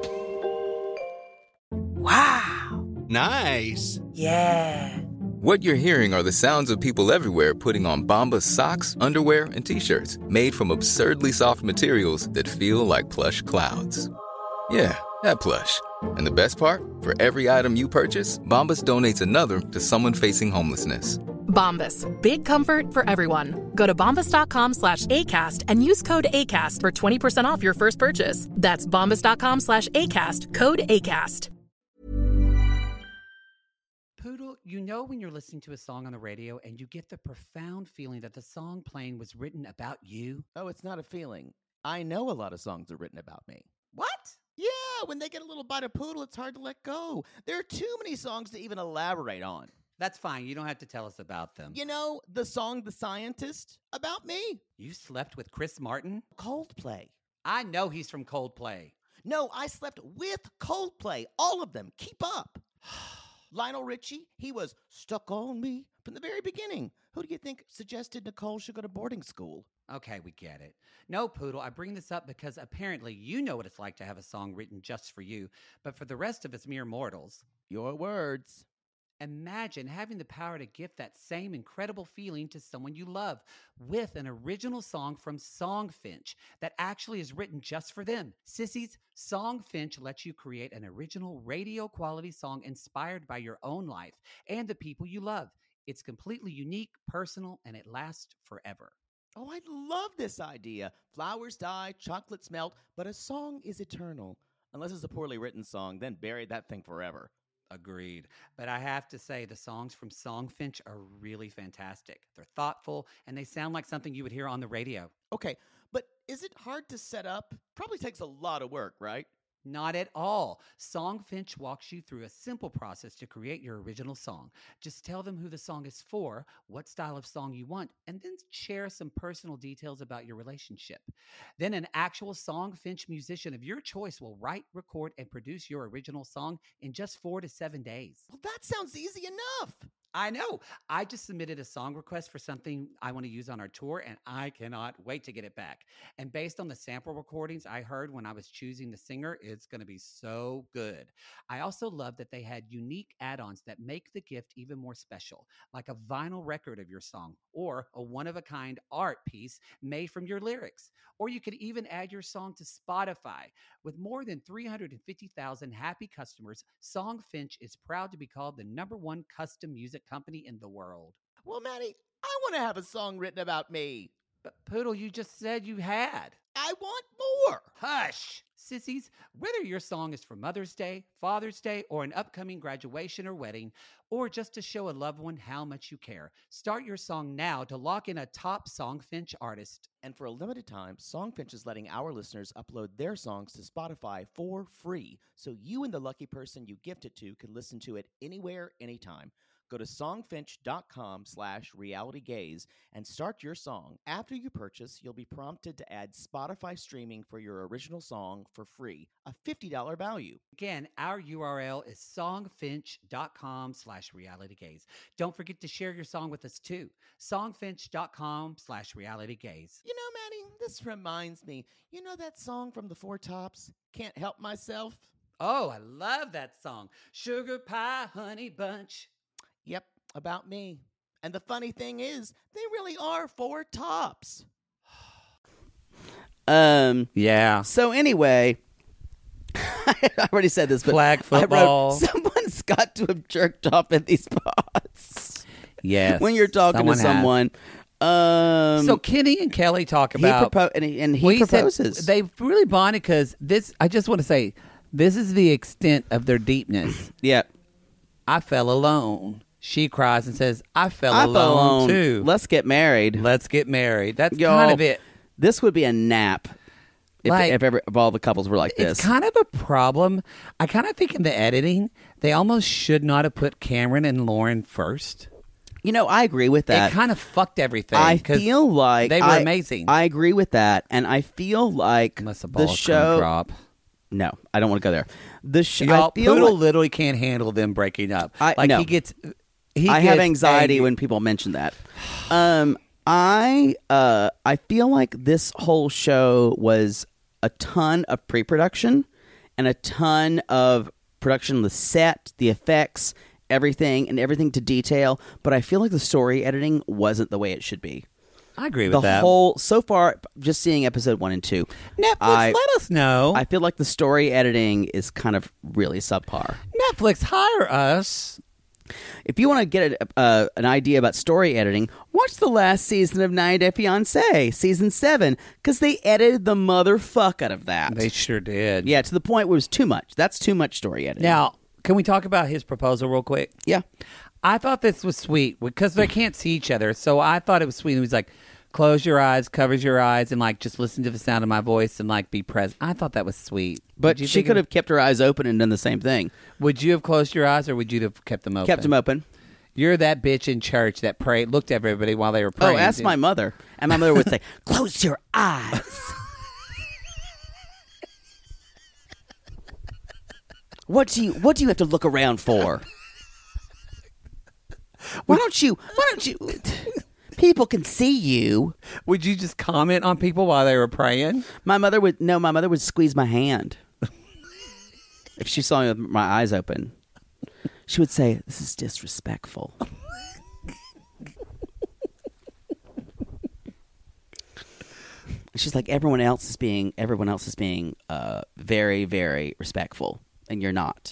Wow. Nice. Yeah. What you're hearing are the sounds of people everywhere putting on Bombas socks, underwear, and T-shirts made from absurdly soft materials that feel like plush clouds. Yeah, that plush. And the best part? For every item you purchase, Bombas donates another to someone facing homelessness. Bombas. Big comfort for everyone. Go to bombas.com slash ACAST and use code ACAST for twenty percent off your first purchase. That's bombas.com slash ACAST. Code ACAST. Poodle, you know when you're listening to a song on the radio and you get the profound feeling that the song playing was written about you? Oh, it's not a feeling. I know a lot of songs are written about me. What? Yeah, when they get a little bite of Poodle, it's hard to let go. There are too many songs to even elaborate on. That's fine. You don't have to tell us about them. You know, the song The Scientist, about me. You slept with Chris Martin? Coldplay. I know he's from Coldplay. No, I slept with Coldplay. All of them. Keep up. Lionel Richie, he was stuck on me from the very beginning. Who do you think suggested Nicole should go to boarding school? Okay, we get it. No, Poodle, I bring this up because apparently you know what it's like to have a song written just for you, but for the rest of us mere mortals, your words. Imagine having the power to gift that same incredible feeling to someone you love with an original song from Songfinch that actually is written just for them. Sissies, Songfinch lets you create an original radio quality song inspired by your own life and the people you love. It's completely unique, personal, and it lasts forever. Oh, I love this idea. Flowers die, chocolates melt, but a song is eternal. Unless it's a poorly written song, then bury that thing forever. Agreed. But I have to say the songs from Songfinch are really fantastic. They're thoughtful, and they sound like something you would hear on the radio. Okay, but is it hard to set up? Probably takes a lot of work, right? Not at all. Songfinch walks you through a simple process to create your original song. Just tell them who the song is for, what style of song you want, and then share some personal details about your relationship. Then an actual Songfinch musician of your choice will write, record, and produce your original song in just four to seven days. Well, that sounds easy enough. I know. I just submitted a song request for something I want to use on our tour, and I cannot wait to get it back. And based on the sample recordings I heard when I was choosing the singer, it's going to be so good. I also love that they had unique add-ons that make the gift even more special, like a vinyl record of your song or a one-of-a-kind art piece made from your lyrics. Or you could even add your song to Spotify. With more than three hundred fifty thousand happy customers, Songfinch is proud to be called the number one custom music company in the world. Well, Maddie, I want to have a song written about me. But Poodle, you just said you had. I want more. Hush. Sissies, whether your song is for Mother's Day, Father's Day, or an upcoming graduation or wedding, or just to show a loved one how much you care, start your song now to lock in a top Songfinch artist. And for a limited time, Songfinch is letting our listeners upload their songs to Spotify for free, so you and the lucky person you gift it to can listen to it anywhere, anytime. Go to songfinch.com slash realitygaze and start your song. After you purchase, you'll be prompted to add Spotify streaming for your original song for free, a fifty dollars value. Again, our U R L is songfinch.com slash realitygaze. Don't forget to share your song with us too. Songfinch.com slash realitygaze. You know, Maddie, this reminds me. You know that song from the Four Tops, Can't Help Myself? Oh, I love that song. Sugar Pie Honey Bunch. Yep, about me. And the funny thing is, they really are four tops. Um. Yeah. So anyway, I already said this, but flag I football. wrote, someone has got to have jerked off in these pods. Yes. When you're talking someone to has. someone. Um, So Kenny and Kelly talk he about propo- and he, and he Well, he said proposes. they really bonded because this. I just want to say, this is the extent of their deepness. yeah. I fell alone. She cries and says, "I fell I alone fell alone too. Let's get married. Let's get married." That's Y'all, kind of it. This would be a nap if, Like, if, every, if all the couples were like this. It's kind of a problem. I kind of think in the editing, they almost should not have put Cameron and Lauren first. You know, I agree with that. It kind of fucked everything. I 'cause feel like they were I, amazing. I agree with that, and I feel like Unless the ball the is show. gonna drop. No, I don't want to go there. The sh- Y'all, I feel Poodle like, literally can't handle them breaking up. I- like no. he gets. He I gets have anxiety angry. when people mention that. Um, I uh, I feel like this whole show was a ton of pre-production and a ton of production, the set, the effects, everything, and everything to detail. But I feel like the story editing wasn't the way it should be. I agree with The that. whole so far, just seeing episode one and two, Netflix, I, let us know. I feel like the story editing is kind of really subpar. Netflix, hire us. If you want to get a, uh, an idea about story editing, watch the last season of ninety Day Fiancé, season seven, because they edited the motherfuck out of that. They sure did. yeah, to the point where it was too much. That's too much story editing. Now, can we talk about his proposal real quick? yeah. I thought this was sweet because they can't see each other. So I thought it was sweet. He was like, close your eyes, covers your eyes, and like just listen to the sound of my voice and like be present. I thought that was sweet. But Did you she think could it- have kept her eyes open and done the same thing. Would you have closed your eyes or would you have kept them open? Kept them open. You're that bitch in church that prayed, looked at everybody while they were Oh, praying. ask my mother. And my mother would say, close your eyes. What do you What do you have to look around for? Why don't you Why don't you People can see you. Would you just comment on people while they were praying? My mother would no, my mother would squeeze my hand. If she saw me with my eyes open. She would say, "This is disrespectful." She's like, everyone else is being everyone else is being uh, very, very respectful, and you're not.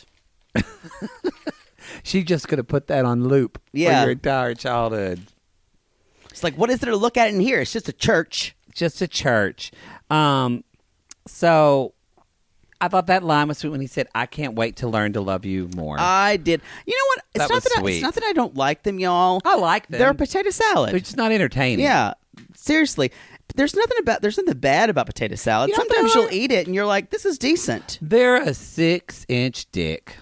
She just could have put that on loop Yeah. for your entire childhood. It's like, what is there to look at in here? It's just a church. Just a church. Um, so I thought that line was sweet when he said, "I can't wait to learn to love you more." I did. You know what? It's That not was that I, sweet. it's not that I don't like them, y'all. I like them. They're a potato salad. They're just not entertaining. Yeah, seriously. There's nothing about there's nothing bad about potato salad. You know, Sometimes there you'll are- eat it and you're like, this is decent. They're a six-inch dick.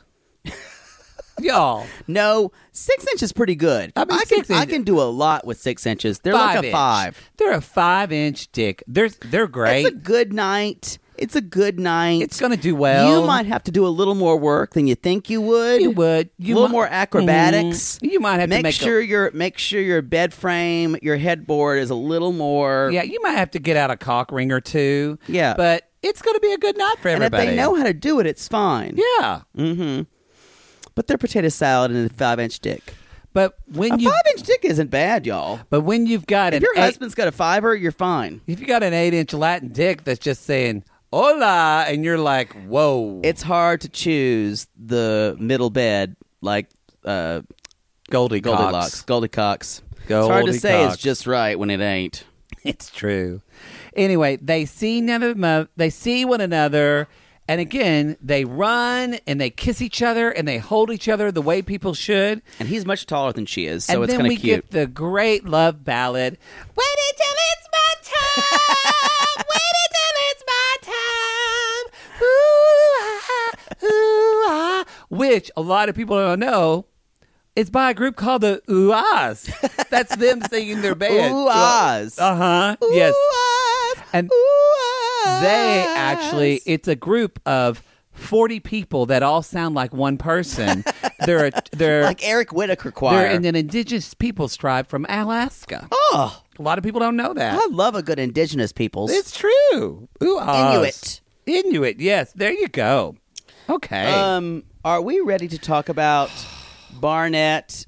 Y'all. No, six inches is pretty good. I mean, can six I inch- can do a lot with six inches. They're like a inch. five. They're a five-inch dick. They're, they're great. It's a good night. It's a good night. It's going to do well. You might have to do a little more work than you think you would. You would. A You little mi- more acrobatics. Mm. You might have make to make sure a, your make sure your bed frame, your headboard is a little more. Yeah, you might have to get out a cock ring or two. Yeah. But it's going to be a good night for and everybody. if they know how to do it, it's fine. Yeah. Mm-hmm. But they're potato salad and a five inch dick. But when A you five inch dick isn't bad, y'all. but when you've got If an your eight, husband's got a fiver, you're fine. if you got an eight-inch Latin dick that's just saying "hola" and you're like, "Whoa." It's hard to choose the middle bed like uh, Goldie Goldilocks. Goldilocks. It's hard to say it's Goldilocks. just right when it ain't. It's true. Anyway, they see none of them, they see one another, and again, they run and they kiss each other and they hold each other the way people should. And he's much taller than she is, so and it's then kind we of cute. get the great love ballad. Wait until it's my time. Wait until it's my time. Ooh, ah, ooh, ah. Which a lot of people don't know. It's by a group called the Ooh-Ahs. That's them singing their band. Ooh-Ahs. Uh-huh. Yes. Ooh-ahs. And Ooh-ahs. they actually, it's a group of forty people that all sound like one person. They're a, they're like Eric Whitaker choir. they're in an indigenous peoples tribe from Alaska. Oh, A lot of people don't know that. I love a good indigenous peoples. It's true. Ooh-Ahs. Inuit. Inuit. Yes. There you go. Okay. Um, are we ready to talk about Barnett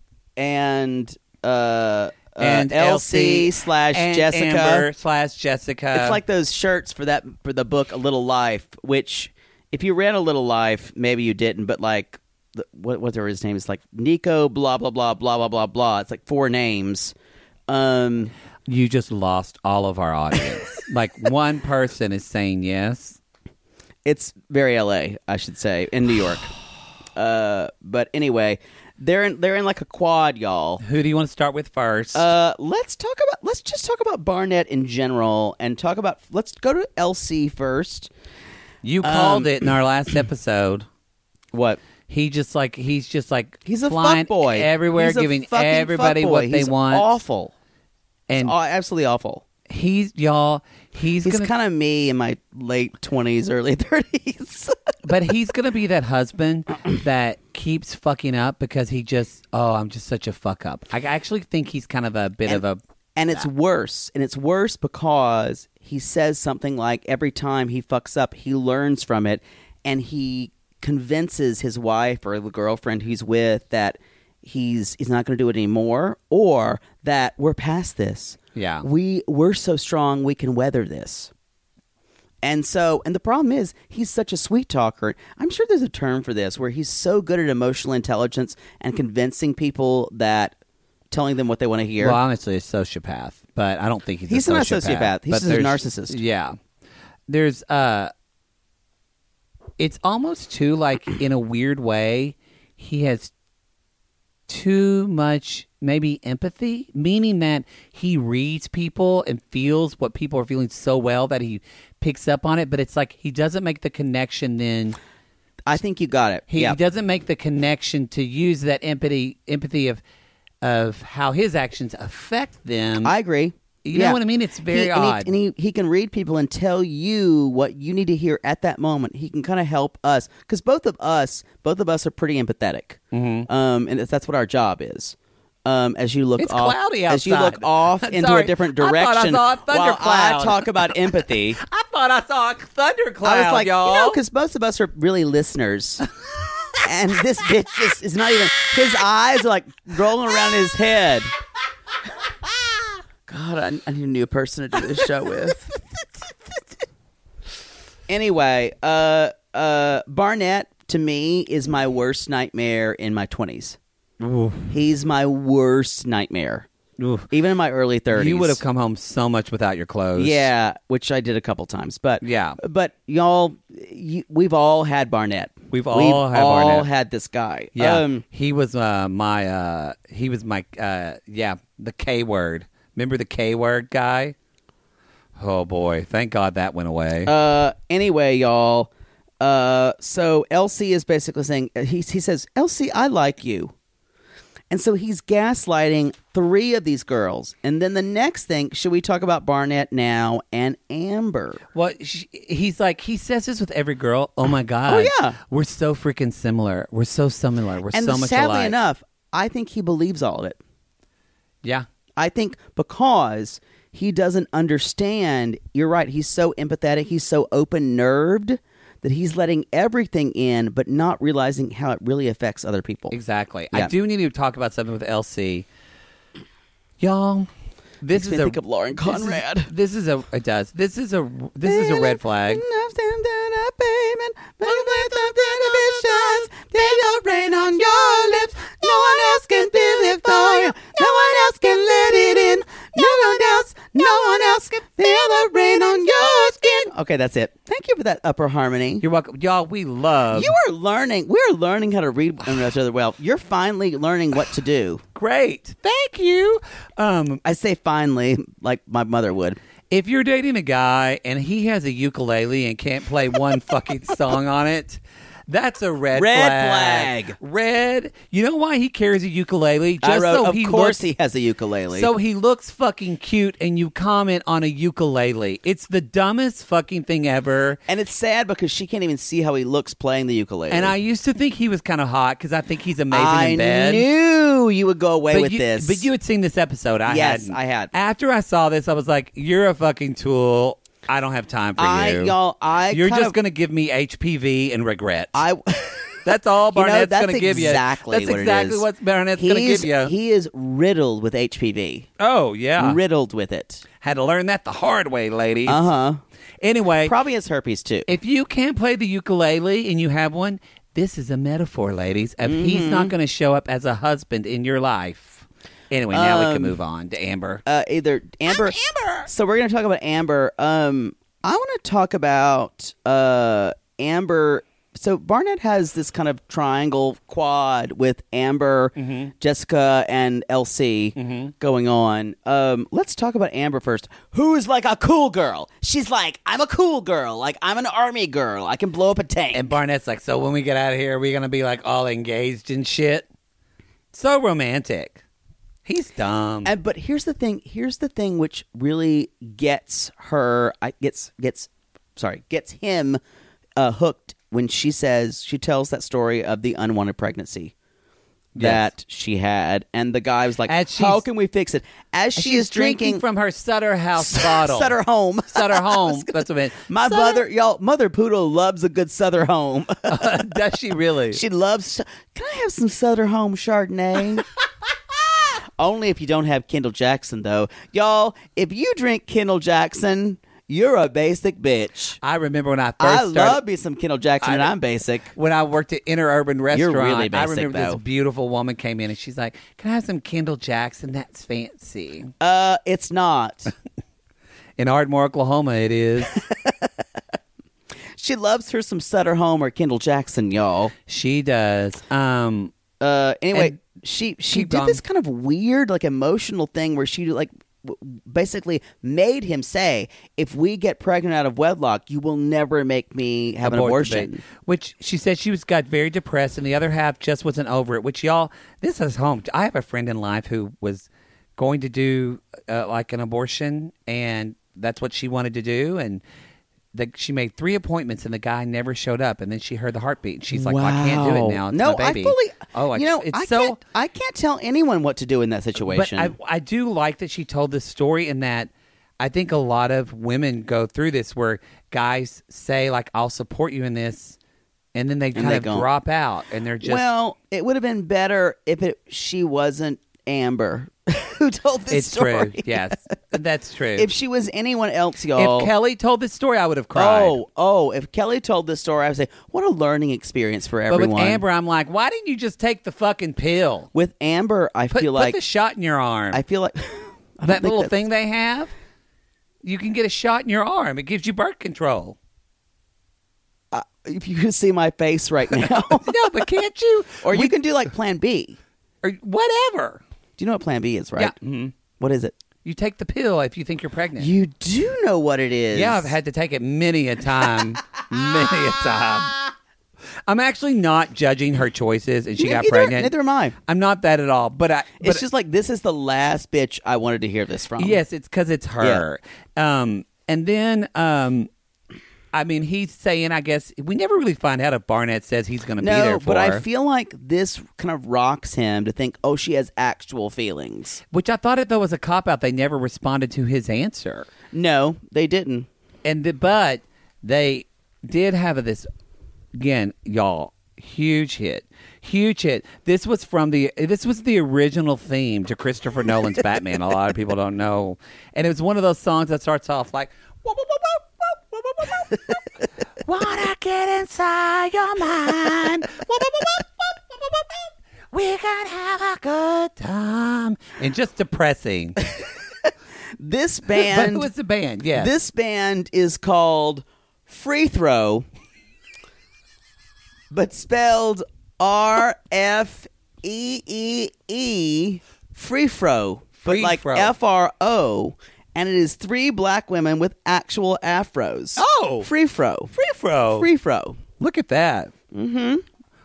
and uh, and uh, Elsie slash and Jessica? Amber slash Jessica. It's like those shirts for that for the book A Little Life, which if you read A Little Life, maybe you didn't, but like the, what whatever his name is, like Nico, blah blah blah blah blah blah blah. It's like four names. Um, You just lost all of our audience. Like one person is saying yes. it's very L A, I should say, in New York. uh, but anyway, they're in they're in like a quad, y'all. Who do you want to start with first? Uh, let's talk about let's just talk about Barnett in general, and talk about let's go to L C first. you called um, it in our last episode. What? He just like he's just like He's a flying fuckboy everywhere, He's a giving fucking everybody fuckboy. what they He's want. Awful. And It's aw- absolutely awful. he's y'all. He's, He's gonna, kind of me in my late twenties, early thirties. but he's gonna be that husband that keeps fucking up because he just oh I'm just such a fuck up. I actually think he's kind of a bit And- of a And it's worse. And it's worse because he says something like every time he fucks up, he learns from it, and he convinces his wife or the girlfriend he's with that he's he's not going to do it anymore, or that we're past this. Yeah. We we're so strong we can weather this. And so, and the problem is, he's such a sweet talker. I'm sure there's a term for this where he's so good at emotional intelligence and convincing people that telling them what they want to hear. well honestly a sociopath, but I don't think he's He's a not a sociopath. sociopath. He's But just a there's- narcissist. Yeah, there's uh, it's almost too like in a weird way he has too much maybe empathy, meaning that he reads people and feels what people are feeling so well that he picks up on it, but it's like he doesn't make the connection then. I think you got it. He, yeah. he doesn't make the connection to use that empathy empathy of of how his actions affect them. I agree. You Yeah. know what I mean? It's very he, and he- odd. And he, he can read people and tell you what you need to hear at that moment. He can kind of help us because both of us, both of us are pretty empathetic, mm-hmm. um, and that's what our job is. Um, as you look It's off, cloudy as you look outside. off into Sorry, a different I thought I direction, saw a while I thundercloud. talk about empathy. I thought I saw a thundercloud, I was like, y'all. you know, because most of us are really listeners. And this bitch just is not even, his eyes are like rolling around his head. God, I, I need a new person to do this show with. Anyway, uh, uh, Barnett, to me, is my worst nightmare in my twenties. Oof. He's my worst nightmare. Oof. Even in my early thirties. You would have come home so much without your clothes. Yeah, which I did a couple times. But Yeah. but y'all, you, we've all had Barnett. We've all we've had all Barnett. had this guy. Yeah. Um, he was uh, my, uh, he was my, uh, yeah, the K word. Remember the K word guy? Oh, boy. Thank God that went away. uh, anyway, y'all. Uh, so Elsie is basically saying, he, he says, Elsie, I like you. And so he's gaslighting three of these girls. And then the next thing, should we talk about Barnett now and Amber? Well, sh he's like, he says this with every girl. Oh, my God. Oh, yeah. We're so freaking similar. We're so similar. We're And so much sadly alike. enough, I think he believes all of it. Yeah. I think because he doesn't understand, you're right, he's so empathetic, he's so open-nerved that he's letting everything in but not realizing how it really affects other people. Exactly. Yeah. I do need to talk about something with L C. Y'all, this Makes is me a think of Lauren this is- Conrad. This is, a it does. This is a this is a red flag. Rain on your lips. No one else can feel it for you. No one else can let it in. No one else, no one else can feel the rain on your skin. Okay, that's it. Thank you for that upper harmony. You're welcome, y'all. We love You are learning. We're learning how to read each other well. You're finally learning what to do. great. Thank you. Um, I say finally, like my mother would. if you're dating a guy and he has a ukulele and can't play one fucking song on it, that's a red, Red flag. flag. Red. You know why he carries a ukulele? Just I wrote, so of he course looks, he has a ukulele. So he looks fucking cute, and you comment on a ukulele. It's the dumbest fucking thing ever. and it's sad because she can't even see how he looks playing the ukulele. And I used to think he was kind of hot because I think he's amazing I in bed. knew you would go away but with you, this. But you had seen this episode. I Yes, hadn't. I had. After I saw this, I was like, "You're a fucking tool. I don't have time for I, you. y'all, I You're kind just of- going to give me H P V and regret. I. That's all You know, Barnett's that's going to give you. exactly That's what it exactly is. what Barnett's going to He's- give you. He is riddled with H P V. oh yeah, Riddled with it. had to learn that the hard way, ladies. Uh huh. Anyway, Probably has herpes too. if you can't play the ukulele and you have one, this is a metaphor, ladies, of mm-hmm. he's not going to show up as a husband in your life. Anyway, now um, we can move on to Amber. Uh, either Amber. I'm Amber. So we're going to talk about Amber. Um, I want to talk about uh, Amber. So Barnett has this kind of triangle quad with Amber, mm-hmm. Jessica, and L C mm-hmm. going on. Um, let's talk about Amber first. Who is like a cool girl? She's like, I'm a cool girl. Like, I'm an army girl. I can blow up a tank. And Barnett's like, so when we get out of here, are we going to be like all engaged and shit? So romantic. He's dumb. And but here's the thing. Here's the thing which really gets her, I gets, gets, sorry, gets him uh, hooked. When she says, she tells that story of the unwanted pregnancy that yes. she had. And the guy was like, how can we fix it? As she is drinking, drinking from her Sutter House bottle. Sutter Home. Sutter Home. That's what I meant. My Sutter? mother, y'all, Mother Poodle loves a good Sutter Home. uh, does she really? She loves, can I have some Sutter Home Chardonnay? Only if you don't have Kendall Jackson, though. Y'all, if you drink Kendall Jackson... You're a basic bitch. I remember when I first I started. I love me some Kendall Jackson, I, and I'm basic. When I worked at Interurban Restaurant, You're really basic, I remember though. this beautiful woman came in, and she's like, can I have some Kendall Jackson? That's fancy. Uh, it's not. In Ardmore, Oklahoma, it is. She loves her some Sutter Home or Kendall Jackson, y'all. She does. Um. Uh. Anyway, she she did gone. this kind of weird, like, emotional thing where she, like, basically made him say, if we get pregnant out of wedlock, you will never make me have Abort an abortion. Which she said she was got very depressed, and the other half just wasn't over it. Which, y'all, this is home. I have a friend in life who was going to do uh, like an abortion, and that's what she wanted to do, and the, she made three appointments, and the guy never showed up. And then she heard the heartbeat, and she's like, wow. well, I can't do it now. It's no, my baby. I fully. Oh, you know, it's I so. Can't, I can't tell anyone what to do in that situation. But I, I do like that she told this story, in that I think a lot of women go through this where guys say, like, I'll support you in this, and then they kind they of don't. drop out, and they're just. Well, it would have been better if it she wasn't Amber who told this it's story. It's true. Yes, that's true. If she was anyone else, y'all. If Kelly told this story, I would have cried. Oh, oh! If Kelly told this story, I would say, "What a learning experience for everyone." But with Amber, I'm like, why didn't you just take the fucking pill? With Amber, I put, feel like put the shot in your arm. I feel like I that little thing they have. You can get a shot in your arm. It gives you birth control. Uh, if you can see my face right now, no, but can't you? Or we, you can do like Plan B, or whatever. Do you know what Plan B is, right? Yeah. Mm-hmm. What is it? You take the pill if you think you're pregnant. You do know what it is. Yeah, I've had to take it many a time. many a time. I'm actually not judging her choices, and she neither, got pregnant. Neither am I. I'm not that at all. But I. But it's just like, this is the last bitch I wanted to hear this from. Yes, it's because it's her. Yeah. Um, and then, um, I mean, he's saying, I guess, we never really find out if Barnett says he's going to no, be there for but her. I feel like this kind of rocks him to think, oh, she has actual feelings. Which I thought it, though, was a cop-out. They never responded to his answer. No, they didn't. And the, But they did have this, again, y'all, huge hit. Huge hit. This was from the, this was the original theme to Christopher Nolan's Batman. A lot of people don't know. And it was one of those songs that starts off like, whoop, whoop, whoop, whoop. Wanna get inside your mind? We can have a good time. And just depressing. This band. But who is the band? Yeah. This band is called Free Throw, but spelled R F E E E. Free Fro. But like Fro. F R O. And it is three black women with actual afros. Oh. Free Fro. Free Fro. Free Fro. Look at that. Mm-hmm.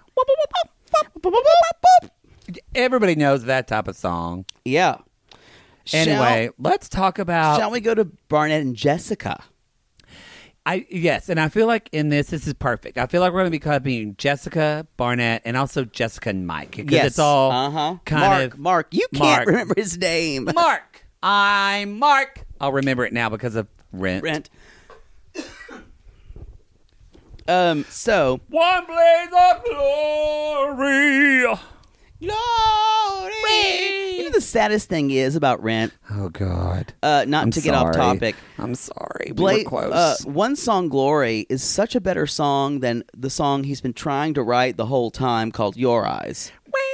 Everybody knows that type of song. Yeah. Anyway, shall, let's talk about... Shall we go to Barnett and Jessica? I Yes, and I feel like in this, this is perfect. I feel like we're going to be copying Jessica, Barnett, and also Jessica and Mike. Because yes. it's all uh-huh. kind Mark, of... Mark, you can't Mark. remember his name. Mark. I'm Mark. I'll remember it now because of Rent. Rent. um. So one blaze of glory. Glory, know the saddest thing is about Rent? Oh God. Uh, not I'm to get off sorry. topic. I'm sorry. We Blake, were close. uh, One Song Glory is such a better song than the song he's been trying to write the whole time called Your Eyes.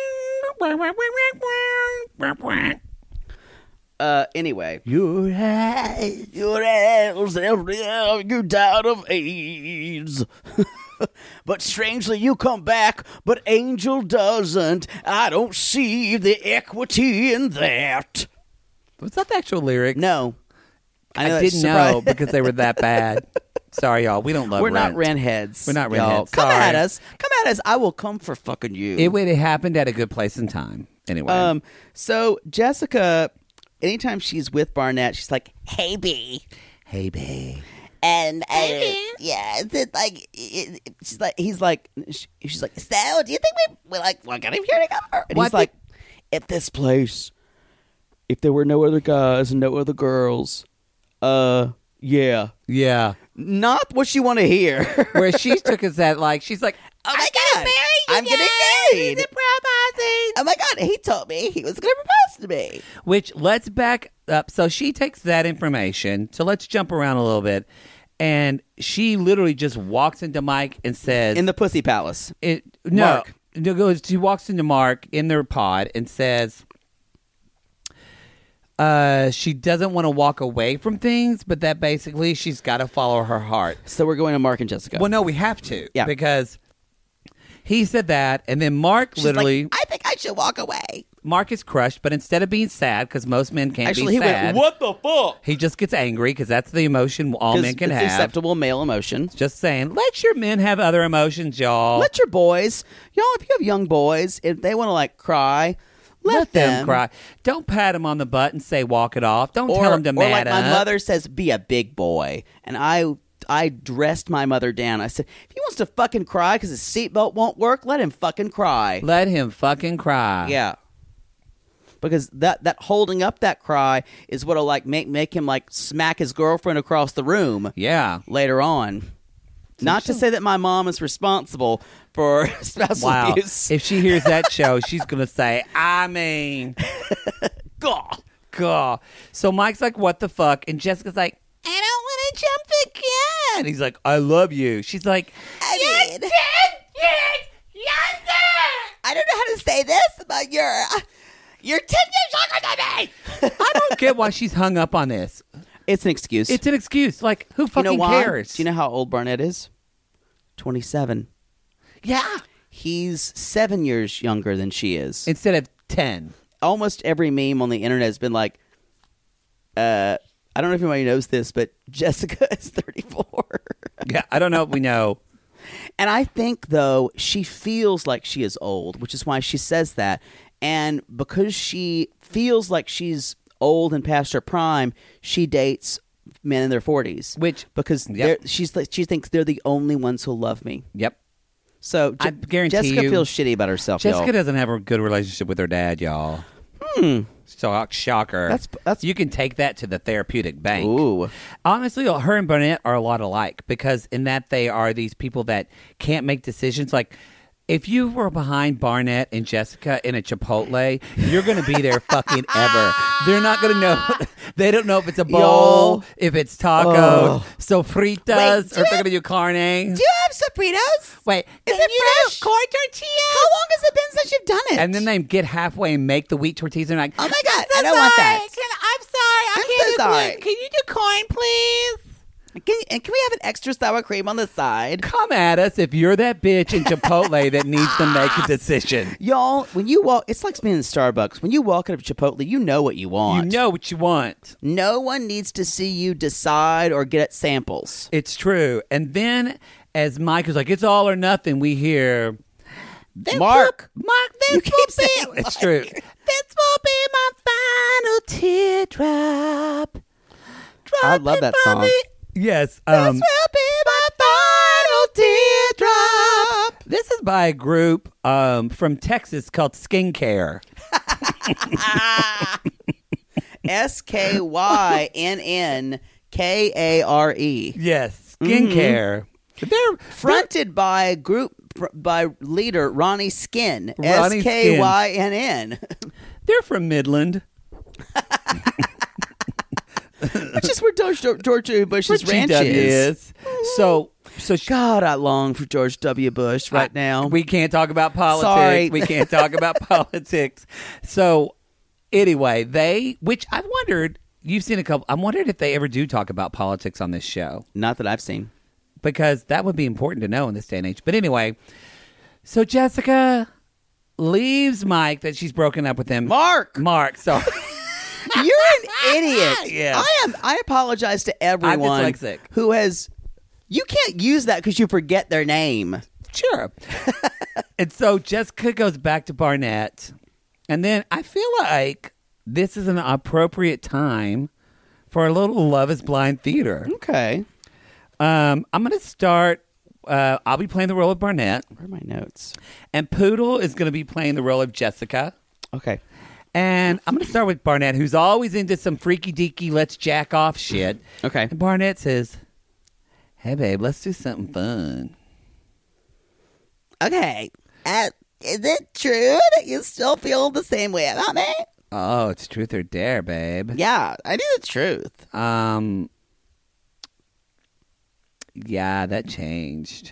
Uh, anyway. Your eyes. Your eyes, you died of AIDS. But strangely you come back, but Angel doesn't. I don't see the equity in that. Was that the actual lyric? No. I, know didn't that's know surprising. because they were that bad. Sorry, y'all. We don't love We're Rent. not rent heads. We're not rent y'all. heads. Come Sorry. at us. Come at us. I will come for fucking you. It, it happened at a good place and time. Anyway. Um. So Jessica, anytime she's with Barnett, she's like, "Hey, B." Hey, babe. And uh, yeah, is it like it, it- she's like he's like sh- she's like, so do you think we we like we're gonna be here together? And Well, I he's like, at this place, if there were no other guys and no other girls, uh, yeah, Yeah. not what you want to hear. Where she took us that, like, she's like, Oh my I'm god, getting married, I'm you getting guys. married. He's proposing. Oh my god, he told me he was gonna propose to me. which let's back up. So she takes that information. So let's jump around a little bit. And she literally just walks into Mike and says, In the Pussy Palace. it, no, Mark. no, goes, she walks into Mark in their pod and says, uh, she doesn't want to walk away from things, but that basically she's got to follow her heart. So we're going to Mark and Jessica. Well, no, we have to. Yeah. Because he said that, and then Mark She's literally, like, I think I should walk away. Mark is crushed, but instead of being sad, because most men can't Actually, be he sad, went, what the fuck? he just gets angry because that's the emotion all 'Cause men can it's have. acceptable male emotion. Just saying, let your men have other emotions, y'all. Let your boys, y'all, if you have young boys, if they want to like cry, let, Let them cry. Don't pat them on the butt and say walk it off. Don't Or, tell them to or man like my up. mother says, be a big boy. And I I dressed my mother down. I said, if he wants to fucking cry because his seatbelt won't work, let him fucking cry. Let him fucking cry. Yeah. Because that, that holding up that cry is what'll like make make him like smack his girlfriend across the room Yeah. later on. Not to say that my mom is responsible for spousal Wow. abuse. If she hears that show, she's going to say, I mean, God. God. So Mike's like, what the fuck? And Jessica's like, I don't want to jump the gun. And he's like, I love you. She's like, I mean, Ten years younger. I don't know how to say this, but you're you're ten years younger than me. I don't get why she's hung up on this. It's an excuse. It's an excuse. Like, who you fucking know why? cares? Do you know how old Barnett is? Twenty-seven. Yeah. He's seven years younger than she is. Instead of ten. Almost every meme on the internet has been like, uh, I don't know if anybody knows this, but Jessica is thirty-four. Yeah, I don't know if we know. And I think, though, she feels like she is old, which is why she says that. And because she feels like she's old and past her prime, she dates men in their forties. Which- because Yep. they're she's like- she thinks they're the only ones who love me. Yep. So Je- I guarantee Jessica you- feels shitty about herself. Jessica y'all. doesn't have a good relationship with her dad, y'all. Hmm. So shocker. That's- that's- you can take that to the therapeutic bank. Ooh. Honestly, her and Barnett are a lot alike because in that they are these people that can't make decisions. Like, if you were behind Barnett and Jessica in a Chipotle, you're going to be there fucking ever. They're not going to know. They don't know if it's a bowl, Y'all. if it's tacos, Oh. sofritas, Wait, do or if you they're have- going to do carne. Do you have Sopritos? Wait, Is it fresh? Corn tortillas. How long has it been since you've done it? and then they get halfway and make the wheat tortillas and they're like, Oh my god, So I don't want that. sorry. Can, I'm sorry. I I'm can't so do sorry. corn. Can you do corn, please? Can, and can we have an extra sour cream on the side? come at us if you're that bitch in Chipotle that needs to make a decision. Y'all, when you walk, it's like being in Starbucks. When you walk out of Chipotle, you know what you want. You know what you want. No one needs to see you decide or get samples. It's true. And then as Mike is like, it's all or nothing, we hear, Mark, Mark, you this keep will saying be. It's Mike. true. This will be my final teardrop. I love that Dropping from song. me. Yes. This Um, will be my final teardrop. this is by a group um, from Texas called Skincare. S K Y N N K A R E. Yes, Skincare. They're Fronted by a group fr- by leader Ronnie Skin. Ronnie S K Y N N. They're from Midland. Which is where George, George W. Bush's Where ranch G W is. is. So, so she, God, I long for George W. Bush right I- now. We can't talk about politics. Sorry. We can't talk about politics. So, anyway, they, which I've wondered, you've seen a couple, I'm wondering if they ever do talk about politics on this show. Not that I've seen. Because that would be important to know in this day and age. But anyway, so Jessica leaves Mike that she's broken up with him. Mark! Mark, so. You're an idiot. Yeah. I am. I apologize to everyone dyslexic. who has. You can't use that because you forget their name. Sure. And so Jessica goes back to Barnett. And then I feel like this is an appropriate time for a little Love is Blind theater. Okay. Um, I'm going to start. Uh, I'll be playing the role of Barnett. Where are my notes? And Poodle is going to be playing the role of Jessica. Okay. And I'm going to start with Barnett, who's always into some freaky deaky, let's jack off shit. Okay. And Barnett says, hey, babe, let's do something fun. Okay. Uh, is it true that you still feel the same way about me? Oh, it's truth or dare, babe. Yeah, I knew the truth. Um, yeah, that changed.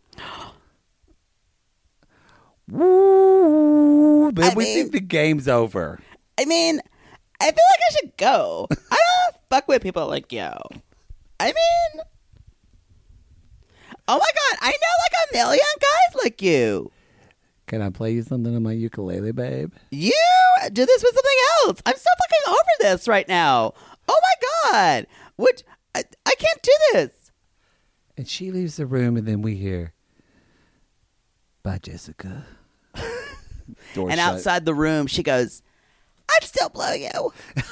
Woo, babe, I we mean- think the game's over. I mean, I feel like I should go. I don't fuck with people like you. I mean, oh my God, I know like a million guys like you. Can I play you something on my ukulele, babe? You do this with something else. I'm so fucking over this right now. Oh my God. Which, I, I can't do this. And she leaves the room, and then we hear, bye, Jessica. Door And shut. outside the room, she goes, I'd still blow you.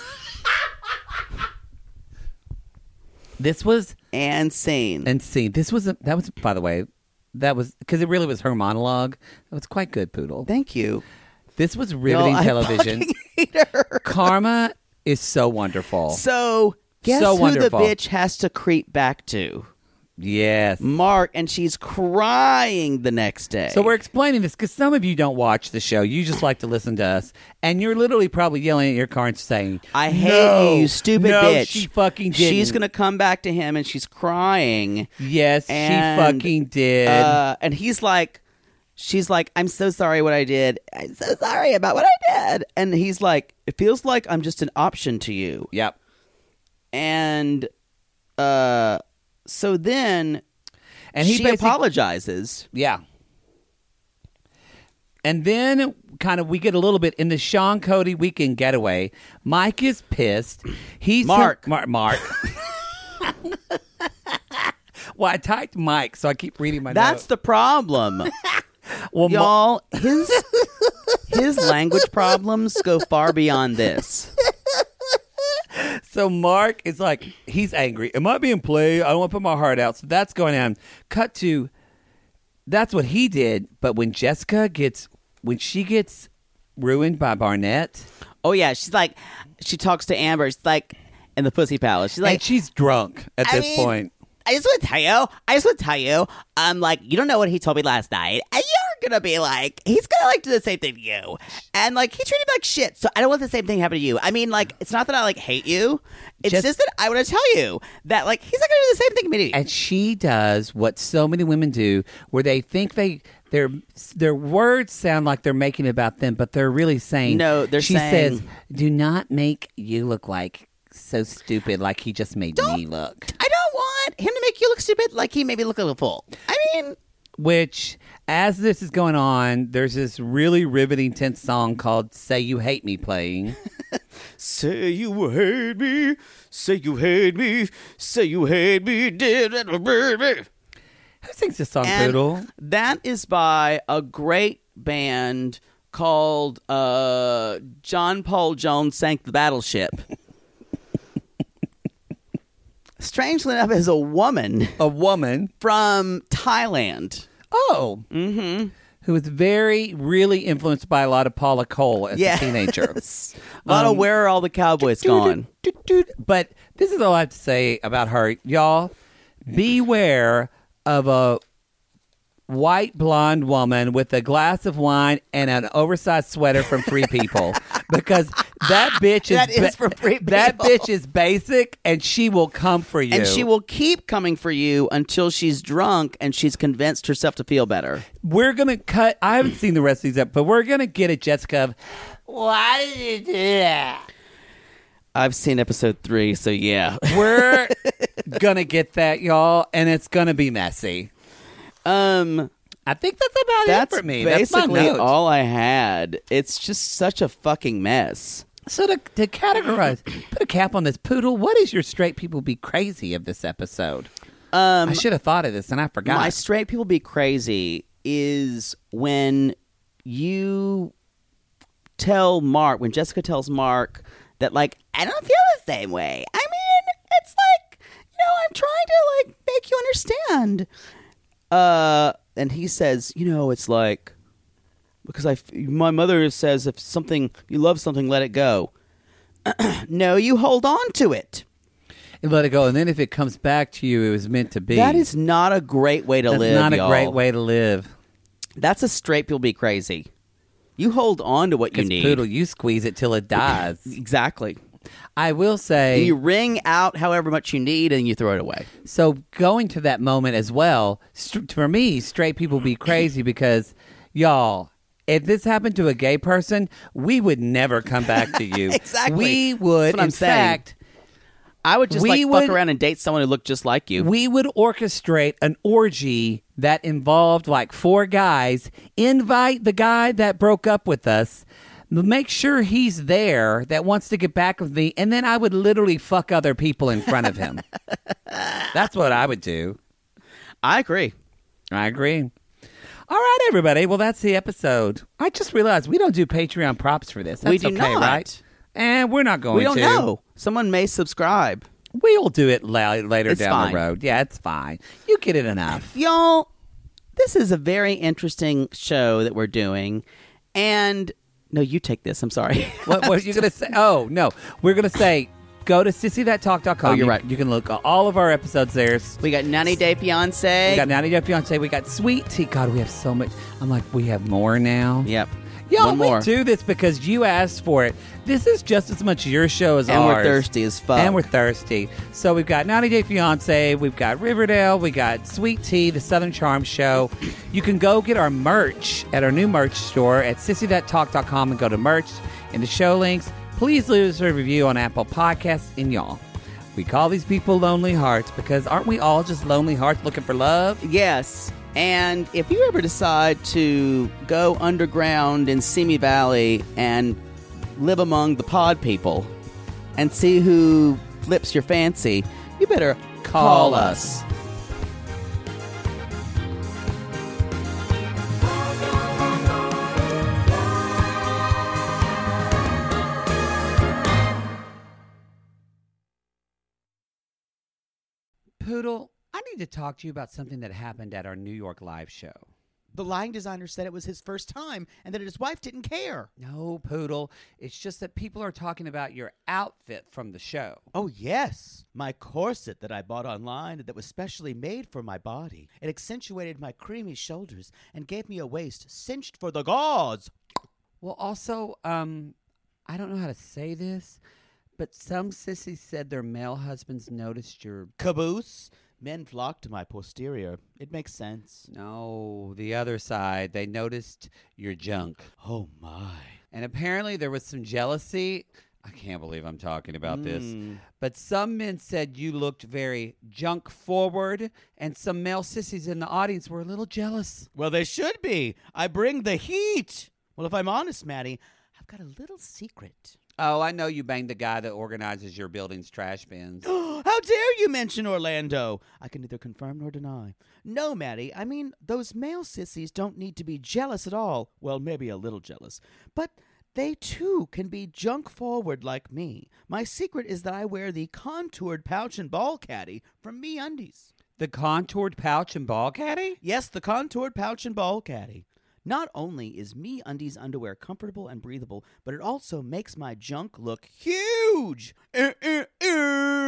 This was And scene. and scene. This was a, that was by the way, that was because it really was her monologue. That was quite good, Poodle. Thank you. This was riveting Y'all, I television. fucking hate her. Karma is so wonderful. So, guess So who wonderful. the bitch has to creep back to? Yes. Mark, and she's crying the next day. So we're explaining this because some of you don't watch the show. You just like to listen to us. And you're literally probably yelling at your car and saying, I hate no, you, you stupid no, bitch. she fucking didn't. She's going to come back to him and she's crying. Yes, And, she fucking did. Uh, and he's like, she's like, I'm so sorry what I did. I'm so sorry about what I did. And he's like, it feels like I'm just an option to you. Yep. And uh, so then And he she basically- apologizes. Yeah. And then kind of we get a little bit in the Sean Cody weekend getaway. Mike is pissed. He's Mark. Mar- Mark. Well, I typed Mike, so I keep reading my That's notes. the problem. Well, Ma- Y'all, his his language problems go far beyond this. So Mark is like, he's angry. Am I being played? I don't want to put my heart out. So that's going on. Cut to, that's what he did. But when Jessica gets, when she gets ruined by Barnett, Oh yeah, she's like, she talks to Amber. She's like, in the Pussy Palace. She's like, and she's drunk at I this mean, point. I just want to tell you. I just want to tell you. Um, like, you don't know what he told me last night, and you're gonna be like, he's gonna like do the same thing to you, and like he treated me like shit. So I don't want the same thing to happen to you. I mean, like, it's not that I like hate you. It's Just- just, that I want to tell you that like he's not gonna do the same thing to me. And she does what so many women do, where they think they their their words sound like they're making it about them, but they're really saying No, they're she saying- says, "Do not make you look like so stupid, like he just made me look." I don't want him to make you look stupid like he made me look like a fool. I mean, Which, as this is going on, there's this really riveting, tense song called "Say You Hate Me" playing. say you hate me, say you hate me, say you hate me, dear little baby. Who sings this song, And Poodle? that is by a great band called uh, John Paul Jones Sank the Battleship. Strangely enough, is a woman A woman. from Thailand. Oh. Mm-hmm. Who was very, really influenced by a lot of Paula Cole as Yeah. a teenager. A lot Um, of Where Are All the Cowboys Gone? But this is all I have to say about her. Y'all, beware of a white blonde woman with a glass of wine and an oversized sweater from Free People, because that bitch is That is from Free that People. bitch is basic, and she will come for you. And she will keep coming for you until she's drunk and she's convinced herself to feel better. We're gonna cut. I haven't seen the rest of these up, but we're gonna get a Jessica of, why did you do that? I've seen episode three, so yeah. We're gonna get that, y'all, and it's gonna be messy. Um, I think that's about that's it for me. That's my basically note. all I had. It's just such a fucking mess. So to, to categorize, put a cap on this, Poodle. What is your straight people be crazy of this episode? Um, I should have thought of this and I forgot. My straight people be crazy is when you tell Mark, when Jessica tells Mark that, like, I don't feel the same way. I mean, it's like, you know, I'm trying to, like, make you understand. Uh, and he says, you know, it's like, because I, my mother says if something, you love something, let it go. No, you hold on to it. And let it go. And then if it comes back to you, it was meant to be. That is not a great way to That's live, not a y'all. great way to live. That's a straight people be crazy. You hold on to what you Because need. Poodle, you squeeze it till it dies. Exactly. I will say, You wring out however much you need and you throw it away. so going to that moment as well, st- for me, straight people be crazy because, y'all, if this happened to a gay person, we would never come back to you. Exactly. We would, That's what I'm in saying. fact, I would just We like would- fuck around and date someone who looked just like you. we would orchestrate an orgy that involved like four guys, invite the guy that broke up with us, make sure he's there that wants to get back with me, and then I would literally fuck other people in front of him. That's what I would do. I agree. I agree. All right, everybody. Well, that's the episode. I just realized we don't do Patreon props for this. That's We do okay, not. right? And we're not going We don't to. know. Someone may subscribe. We'll do it la- later It's down fine. the road. Yeah, it's fine. You get it enough. Y'all, this is a very interesting show that we're doing. And, no, you take this. I'm sorry. What, what are you going to say? Oh, no. We're going to say, go to sissy that talk dot com. Oh, you're You- right. You can look at all of our episodes there. We got ninety Day Fiancé. We got ninety Day Fiancé. We got Sweet Tea. God, we have so much. I'm like, we have more now. Yep. Y'all, One we more. do this because you asked for it. This is just as much your show as And ours. we're thirsty as fuck. And we're thirsty. So we've got ninety Day Fiancé, we've got Riverdale, we got Sweet Tea, the Southern Charm Show. You can go get our merch at our new merch store at sissy that talk dot com and go to merch in the show links. Please leave us a review on Apple Podcasts. And y'all, we call these people lonely hearts because aren't we all just lonely hearts looking for love? Yes. And if you ever decide to go underground in Simi Valley and live among the pod people and see who flips your fancy, you better call, Call us. Poodle, I need to talk to you about something that happened at our New York live show. The lighting designer said it was his first time and that his wife didn't care. No, Poodle. It's just that people are talking about your outfit from the show. Oh, yes. My corset that I bought online that was specially made for my body. It accentuated my creamy shoulders and gave me a waist cinched for the gods. Well, also, um, I don't know how to say this, but some sissies said their male husbands noticed your... Caboose. Men flock to my posterior. It makes sense. No, the other side. They noticed your junk. Oh, my. And apparently there was some jealousy. I can't believe I'm talking about this. Mm. But some men said you looked very junk forward, and some male sissies in the audience were a little jealous. Well, they should be. I bring the heat. Well, if I'm honest, Maddie, I've got a little secret. Oh, I know you banged the guy that organizes your building's trash bins. How dare you mention Orlando? I can neither confirm nor deny. No, Maddie, I mean, those male sissies don't need to be jealous at all. Well, maybe a little jealous. But they, too, can be junk forward like me. My secret is that I wear the contoured pouch and ball caddy from MeUndies. The contoured pouch and ball caddy? Yes, the contoured pouch and ball caddy. Not only is MeUndies underwear comfortable and breathable, but it also makes my junk look huge. Uh, uh, uh.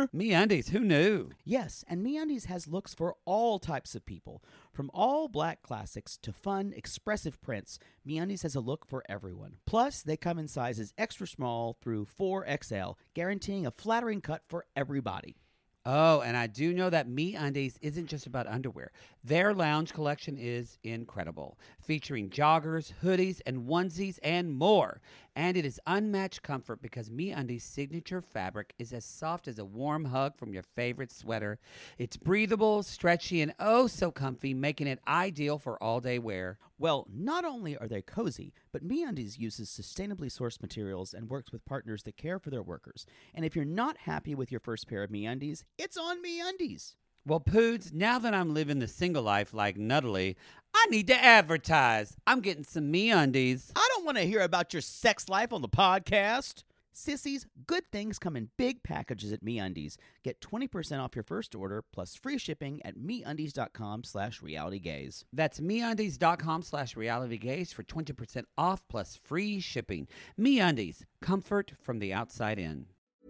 MeUndies, who knew? Yes, and MeUndies has looks for all types of people. From all black classics to fun, expressive prints, MeUndies has a look for everyone. Plus, they come in sizes extra small through four X L, guaranteeing a flattering cut for everybody. Oh, and I do know that MeUndies isn't just about underwear. Their lounge collection is incredible, featuring joggers, hoodies, and onesies, and more. And it is unmatched comfort because MeUndies' signature fabric is as soft as a warm hug from your favorite sweater. It's breathable, stretchy, and oh so comfy, making it ideal for all-day wear. Well, not only are they cozy, but MeUndies uses sustainably sourced materials and works with partners that care for their workers. And if you're not happy with your first pair of MeUndies, it's on MeUndies. Well, Poods, now that I'm living the single life like Nuttily, I need to advertise. I'm getting some MeUndies. I don't want to hear about your sex life on the podcast. Sissies, good things come in big packages at MeUndies. Get twenty percent off your first order plus free shipping at MeUndies.com slash realitygaze. That's MeUndies.com slash realitygaze for twenty percent off plus free shipping. MeUndies, comfort from the outside in.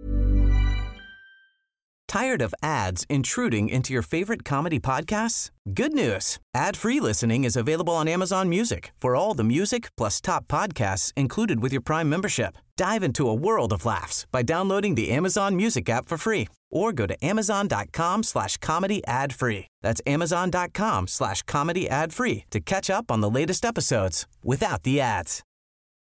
Tired of ads intruding into your favorite comedy podcasts? Good news. Ad-free listening is available on Amazon Music for all the music plus top podcasts included with your Prime membership. Dive into a world of laughs by downloading the Amazon Music app for free or go to amazon.com slash comedy ad free. That's amazon.com slash comedy ad free to catch up on the latest episodes without the ads.